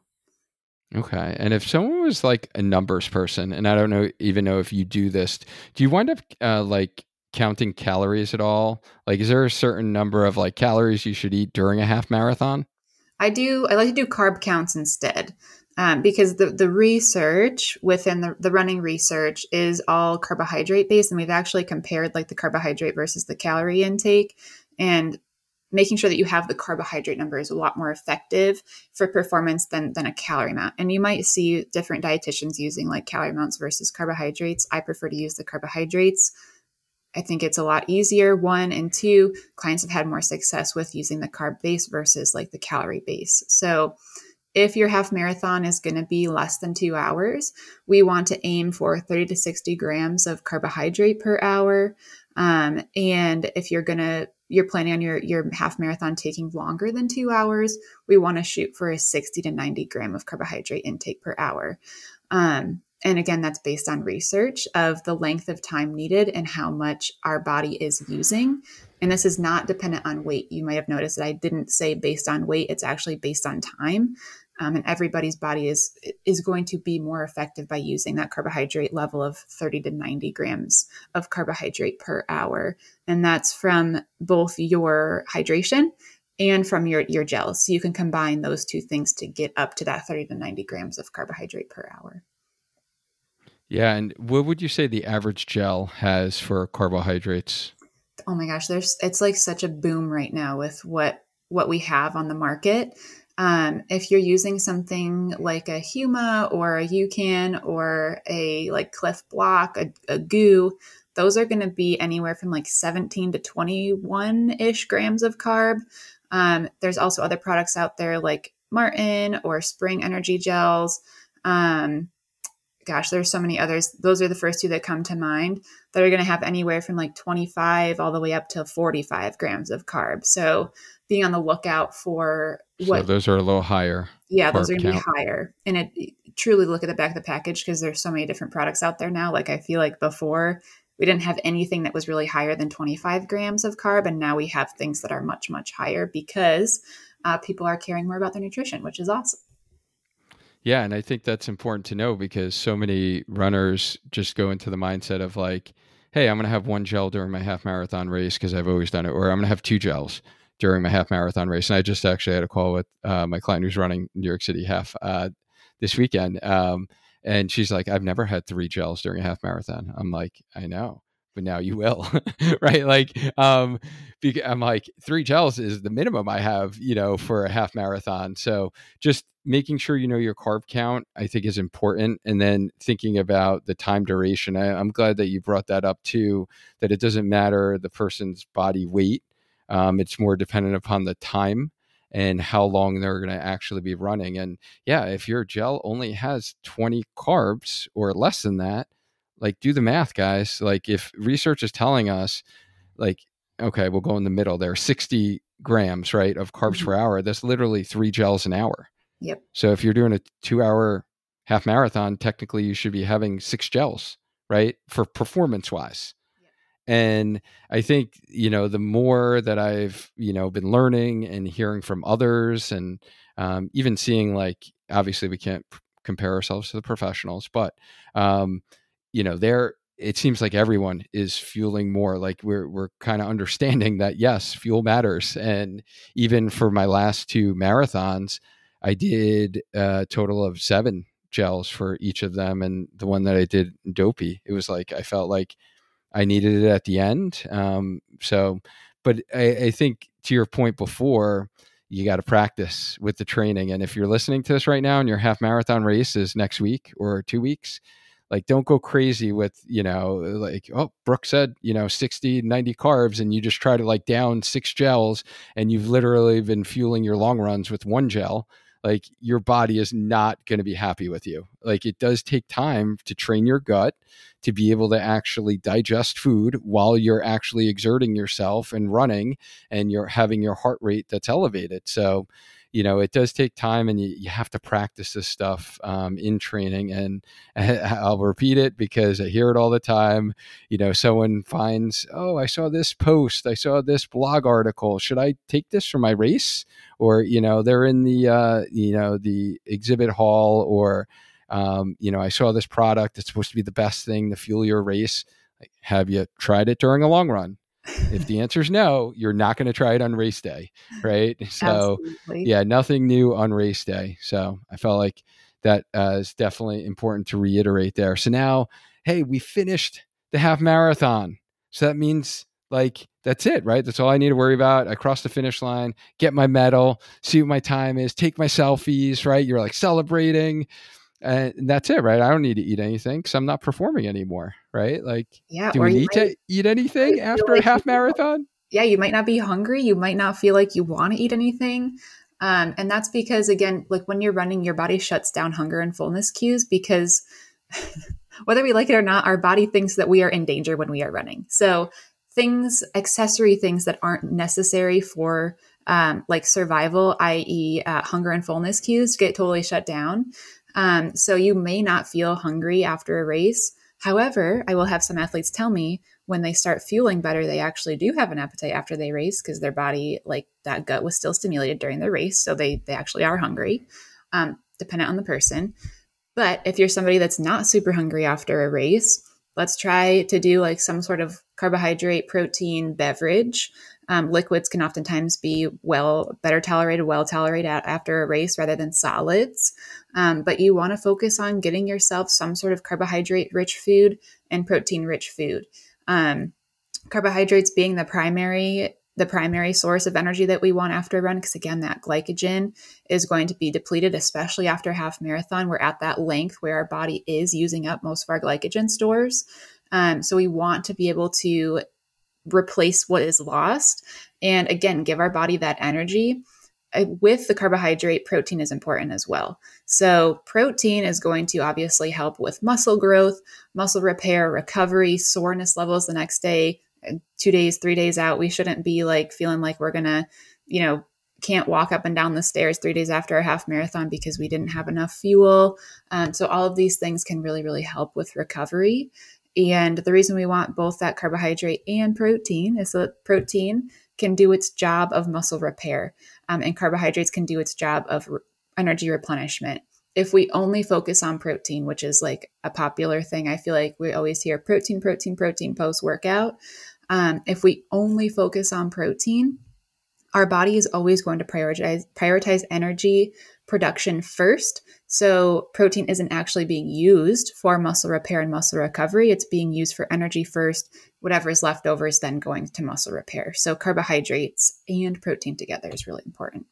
Okay. And if someone was like a numbers person, and I don't know, even know if you do this, do you wind up uh, like counting calories at all? Like, is there a certain number of like calories you should eat during a half marathon? I do. I like to do carb counts instead, um, because the, the research within the, the running research is all carbohydrate based. And we've actually compared like the carbohydrate versus the calorie intake, and making sure that you have the carbohydrate number is a lot more effective for performance than, than a calorie amount. And you might see different dietitians using like calorie amounts versus carbohydrates. I prefer to use the carbohydrates. I think it's a lot easier, one, and two, clients have had more success with using the carb base versus like the calorie base. So if your half marathon is going to be less than two hours, we want to aim for thirty to sixty grams of carbohydrate per hour. Um, and if you're going to, you're planning on your, your half marathon taking longer than two hours, we want to shoot for a sixty to ninety gram of carbohydrate intake per hour. Um, and again, that's based on research of the length of time needed and how much our body is using. And this is not dependent on weight. You might have noticed that I didn't say based on weight. It's actually based on time. Um, and everybody's body is is going to be more effective by using that carbohydrate level of thirty to ninety grams of carbohydrate per hour. And that's from both your hydration and from your, your gels. So you can combine those two things to get up to that thirty to ninety grams of carbohydrate per hour. Yeah. And what would you say the average gel has for carbohydrates? Oh my gosh, there's it's like such a boom right now with what what we have on the market. Um, if you're using something like a Huma or a UCAN or a like Cliff Block, a, a GU, those are going to be anywhere from like seventeen to twenty-one-ish grams of carb. Um, there's also other products out there like Martin or Spring Energy Gels. Um, gosh, there's so many others. Those are the first two that come to mind that are going to have anywhere from like twenty-five all the way up to forty-five grams of carbs. So being on the lookout for what so those are a little higher. Yeah, those are going to be higher. And it truly look at the back of the package because there's so many different products out there now. Like I feel like before we didn't have anything that was really higher than twenty-five grams of carb. And now we have things that are much, much higher because uh, people are caring more about their nutrition, which is awesome. Yeah. And I think that's important to know because so many runners just go into the mindset of like, hey, I'm going to have one gel during my half marathon race because I've always done it, or I'm going to have two gels during my half marathon race. And I just actually had a call with uh, my client who's running New York City half uh, this weekend. Um, and she's like, I've never had three gels during a half marathon. I'm like, I know, but now you will, right? Like, um, I'm like, three gels is the minimum I have, you know, for a half marathon. So just making sure you know your carb count, I think is important. And then thinking about the time duration. I, I'm glad that you brought that up too, that it doesn't matter the person's body weight. Um, it's more dependent upon the time and how long they're going to actually be running. And yeah, if your gel only has twenty carbs or less than that, like do the math, guys. Like if research is telling us like, okay, we'll go in the middle there, sixty grams, right, of carbs mm-hmm. per hour, that's literally three gels an hour. Yep. So if you're doing a two hour half marathon, technically you should be having six gels, right, for performance wise. And I think, you know, the more that I've, you know, been learning and hearing from others and um, even seeing like, obviously we can't p- compare ourselves to the professionals, but, um, you know, there, it seems like everyone is fueling more. Like we're, we're kind of understanding that, yes, fuel matters. And even for my last two marathons, I did a total of seven gels for each of them. And the one that I did Dopey, it was like, I felt like I needed it at the end. Um, so, but I, I think to your point before, you got to practice with the training. And if you're listening to this right now and your half marathon race is next week or two weeks, like don't go crazy with, you know, like, oh, Brooke said, you know, sixty, ninety carbs and you just try to like down six gels and you've literally been fueling your long runs with one gel. Like your body is not going to be happy with you. Like it does take time to train your gut to be able to actually digest food while you're actually exerting yourself and running and you're having your heart rate that's elevated. So, you know, it does take time and you, you have to practice this stuff um, in training. And I'll repeat it because I hear it all the time. You know, someone finds, oh, I saw this post, I saw this blog article. Should I take this for my race? Or, you know, they're in the, uh, you know, the exhibit hall or, um, you know, I saw this product. It's supposed to be the best thing to fuel your race. Like, have you tried it during a long run? If the answer is no, you're not going to try it on race day, right? So Absolutely. yeah, nothing new on race day. So I felt like that uh, is definitely important to reiterate there. So now, hey, we finished the half marathon. So that means like, that's it, right? That's all I need to worry about. I cross the finish line, get my medal, see what my time is, take my selfies, right? You're like celebrating. And that's it, right? I don't need to eat anything because I'm not performing anymore, right? Like, yeah, do we need might, to eat anything after like a half marathon? Yeah, you might not be hungry. You might not feel like you want to eat anything. Um, and that's because, again, like when you're running, your body shuts down hunger and fullness cues because whether we like it or not, our body thinks that we are in danger when we are running. So things, accessory things that aren't necessary for um, like survival, that is, uh, hunger and fullness cues, get totally shut down. Um, so you may not feel hungry after a race. However, I will have some athletes tell me when they start fueling better, they actually do have an appetite after they race because their body, like that gut was still stimulated during the race. So they, they actually are hungry, um, dependent on the person. But if you're somebody that's not super hungry after a race, let's try to do like some sort of carbohydrate, protein beverage. Um, liquids can oftentimes be well, better tolerated, well tolerated after a race rather than solids. Um, but you want to focus on getting yourself some sort of carbohydrate rich food and protein rich food. Um, carbohydrates being the primary the primary source of energy that we want after a run, because again, that glycogen is going to be depleted, especially after a half marathon. We're at that length where our body is using up most of our glycogen stores. Um, so we want to be able to replace what is lost and again, give our body that energy. With the carbohydrate, protein is important as well. So protein is going to obviously help with muscle growth, muscle repair, recovery, soreness levels the next day, two days, three days out. We shouldn't be like feeling like we're going to, you know, can't walk up and down the stairs three days after a half marathon because we didn't have enough fuel. Um, so all of these things can really, really help with recovery. And the reason we want both that carbohydrate and protein is that protein can do its job of muscle repair, um, and carbohydrates can do its job of re- energy replenishment. If we only focus on protein, which is like a popular thing, I feel like we always hear protein, protein, protein post-workout. Um, if we only focus on protein, our body is always going to prioritize prioritize energy production first. So protein isn't actually being used for muscle repair and muscle recovery. It's being used for energy first. Whatever is left over is then going to muscle repair. So carbohydrates and protein together is really important.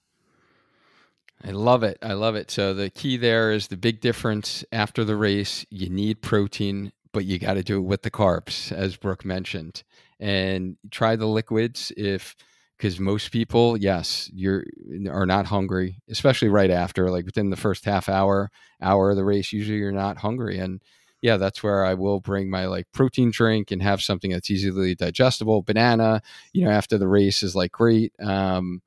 I love it. I love it. So the key there is the big difference after the race. You need protein, but you got to do it with the carbs, as Brooke mentioned. And try the liquids if, because most people, yes, you're are not hungry, especially right after, like within the first half hour, hour of the race, usually you're not hungry. And yeah, that's where I will bring my like protein drink and have something that's easily digestible. Banana, you know, after the race is like great. Um,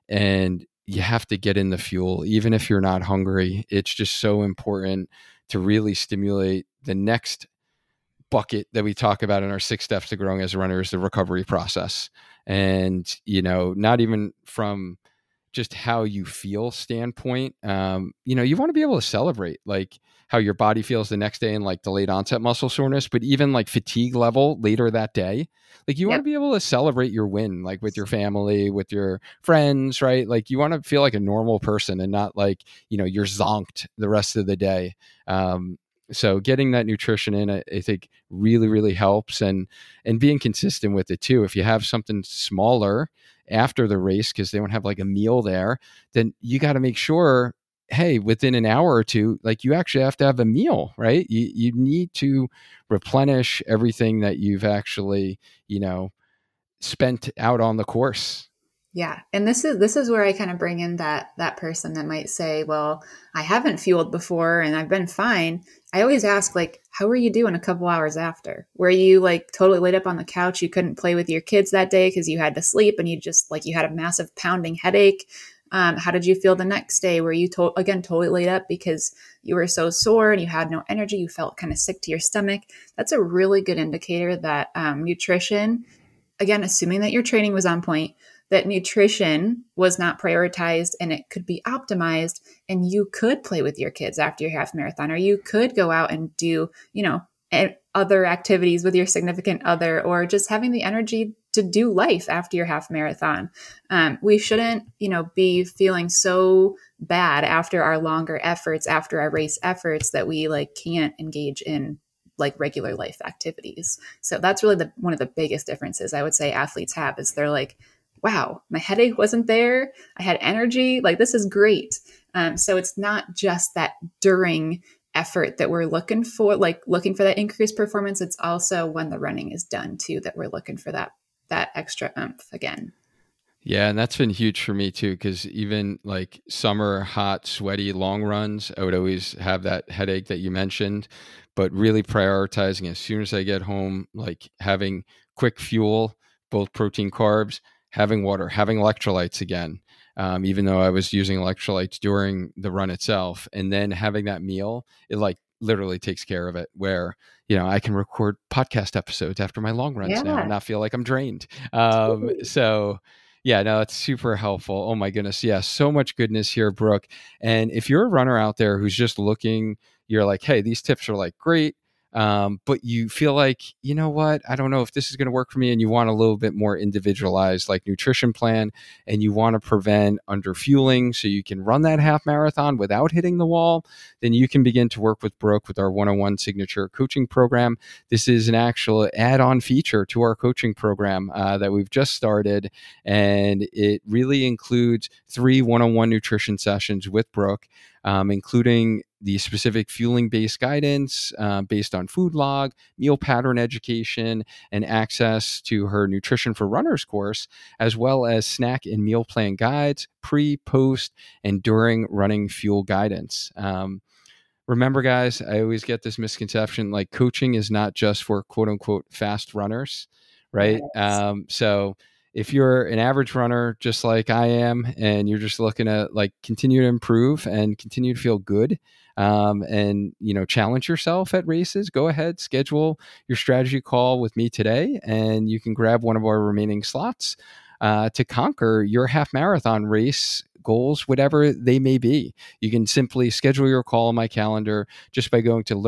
and you have to get in the fuel, even if you're not hungry. It's just so important to really stimulate the next bucket that we talk about in our six steps to growing as a runner is the recovery process. And, you know, not even from just how you feel standpoint, um, you know, you want to be able to celebrate like how your body feels the next day and like delayed onset muscle soreness, but even like fatigue level later that day, like you yep. want to be able to celebrate your win, like with your family, with your friends, right? Like you want to feel like a normal person and not like, you know, you're zonked the rest of the day. Um, So getting that nutrition in, I, I think really, really helps, and and being consistent with it too. If you have something smaller after the race because they don't have like a meal there, then you got to make sure, hey, within an hour or two, like you actually have to have a meal, right? You you need to replenish everything that you've actually, you know, spent out on the course. Yeah. And this is, this is where I kind of bring in that, that person that might say, well, I haven't fueled before and I've been fine. I always ask, like, how are you doing a couple hours after? Were you like totally laid up on the couch? You couldn't play with your kids that day because you had to sleep and you just like, you had a massive pounding headache. Um, how did you feel the next day? Were you to- again, totally laid up because you were so sore and you had no energy? You felt kind of sick to your stomach. That's a really good indicator that um, nutrition, again, assuming that your training was on point, that nutrition was not prioritized and it could be optimized, and you could play with your kids after your half marathon, or you could go out and do, you know, other activities with your significant other, or just having the energy to do life after your half marathon. Um, we shouldn't, you know, be feeling so bad after our longer efforts, after our race efforts, that we like can't engage in like regular life activities. So that's really the one of the biggest differences I would say athletes have, is they're like, wow, my headache wasn't there. I had energy. Like, this is great. Um, so it's not just that during effort that we're looking for, like looking for that increased performance. It's also when the running is done too, that we're looking for that, that extra oomph again. Yeah. And that's been huge for me too. Cause even like summer, hot, sweaty, long runs, I would always have that headache that you mentioned, but really prioritizing as soon as I get home, like having quick fuel, both protein, carbs, having water, having electrolytes again, um, even though I was using electrolytes during the run itself, and then having that meal, it like literally takes care of it, where, you know, I can record podcast episodes after my long runs Yeah. now and not feel like I'm drained. Um, so yeah, no, it's super helpful. Oh my goodness. Yeah. So much goodness here, Brooke. And if you're a runner out there who's just looking, you're like, hey, these tips are like great. Um, but you feel like, you know what, I don't know if this is going to work for me, and you want a little bit more individualized like nutrition plan, and you want to prevent underfueling so you can run that half marathon without hitting the wall, then you can begin to work with Brooke with our one-on-one signature coaching program. This is an actual add-on feature to our coaching program uh, that we've just started, and it really includes three one-on-one nutrition sessions with Brooke, um, including the specific fueling-based guidance uh, based on food log, meal pattern education, and access to her Nutrition for Runners course, as well as snack and meal plan guides, pre, post, and during running fuel guidance. Um, remember, guys, I always get this misconception, like coaching is not just for quote unquote fast runners, right? Yes. Um, so if you're an average runner, just like I am, and you're just looking to like continue to improve and continue to feel good, um, and, you know, challenge yourself at races, go ahead, schedule your strategy call with me today, and you can grab one of our remaining slots uh, to conquer your half marathon race goals, whatever they may be. You can simply schedule your call on my calendar just by going to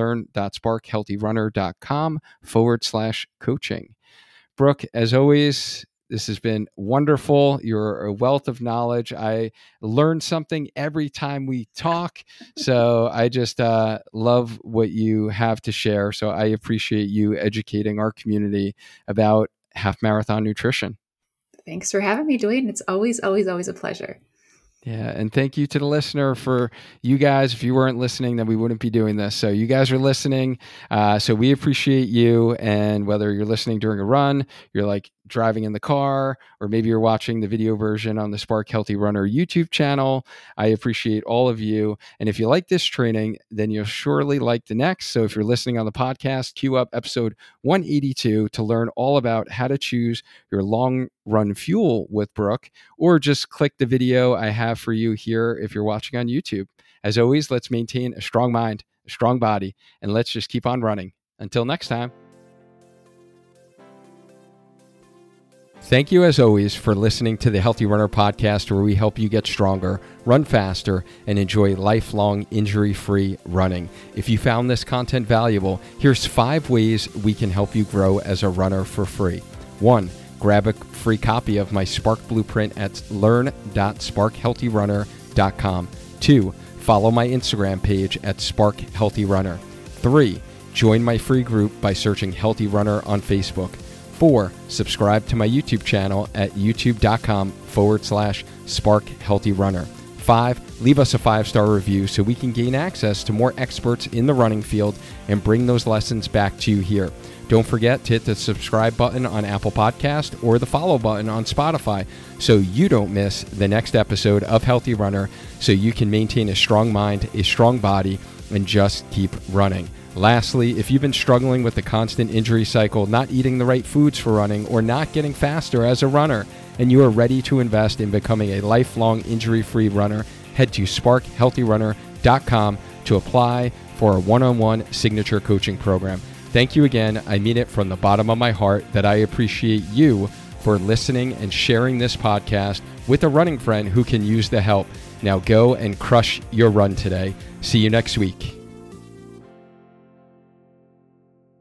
learn.sparkhealthyrunner.com forward slash coaching. Brooke, as always, this has been wonderful. You're a wealth of knowledge. I learn something every time we talk. So I just uh, love what you have to share. So I appreciate you educating our community about half marathon nutrition. Thanks for having me, Dwayne. It's always, always, always a pleasure. Yeah. And thank you to the listener. For you guys, if you weren't listening, then we wouldn't be doing this. So you guys are listening. Uh, so we appreciate you. And whether you're listening during a run, you're like driving in the car, or maybe you're watching the video version on the Spark Healthy Runner YouTube channel, I appreciate all of you. And if you like this training, then you'll surely like the next. So if you're listening on the podcast, queue up episode one eighty-two to learn all about how to choose your long run fuel with Brooke, or just click the video I have for you here if you're watching on YouTube. As always, let's maintain a strong mind, a strong body, and let's just keep on running. Until next time. Thank you, as always, for listening to the Healthy Runner Podcast, where we help you get stronger, run faster, and enjoy lifelong injury-free running. If you found this content valuable, here's five ways we can help you grow as a runner for free. One, grab a free copy of my Spark Blueprint at learn dot spark healthy runner dot com. Two, follow my Instagram page at Spark Healthy Runner. Three, join my free group by searching Healthy Runner on Facebook. Four, subscribe to my YouTube channel at youtube.com forward slash Spark Healthy Runner. Five, leave us a five-star review so we can gain access to more experts in the running field and bring those lessons back to you here. Don't forget to hit the subscribe button on Apple Podcast or the follow button on Spotify so you don't miss the next episode of Healthy Runner, so you can maintain a strong mind, a strong body, and just keep running. Lastly, if you've been struggling with the constant injury cycle, not eating the right foods for running, or not getting faster as a runner, and you are ready to invest in becoming a lifelong injury-free runner, head to spark healthy runner dot com to apply for a one-on-one signature coaching program. Thank you again. I mean it from the bottom of my heart that I appreciate you for listening and sharing this podcast with a running friend who can use the help. Now go and crush your run today. See you next week.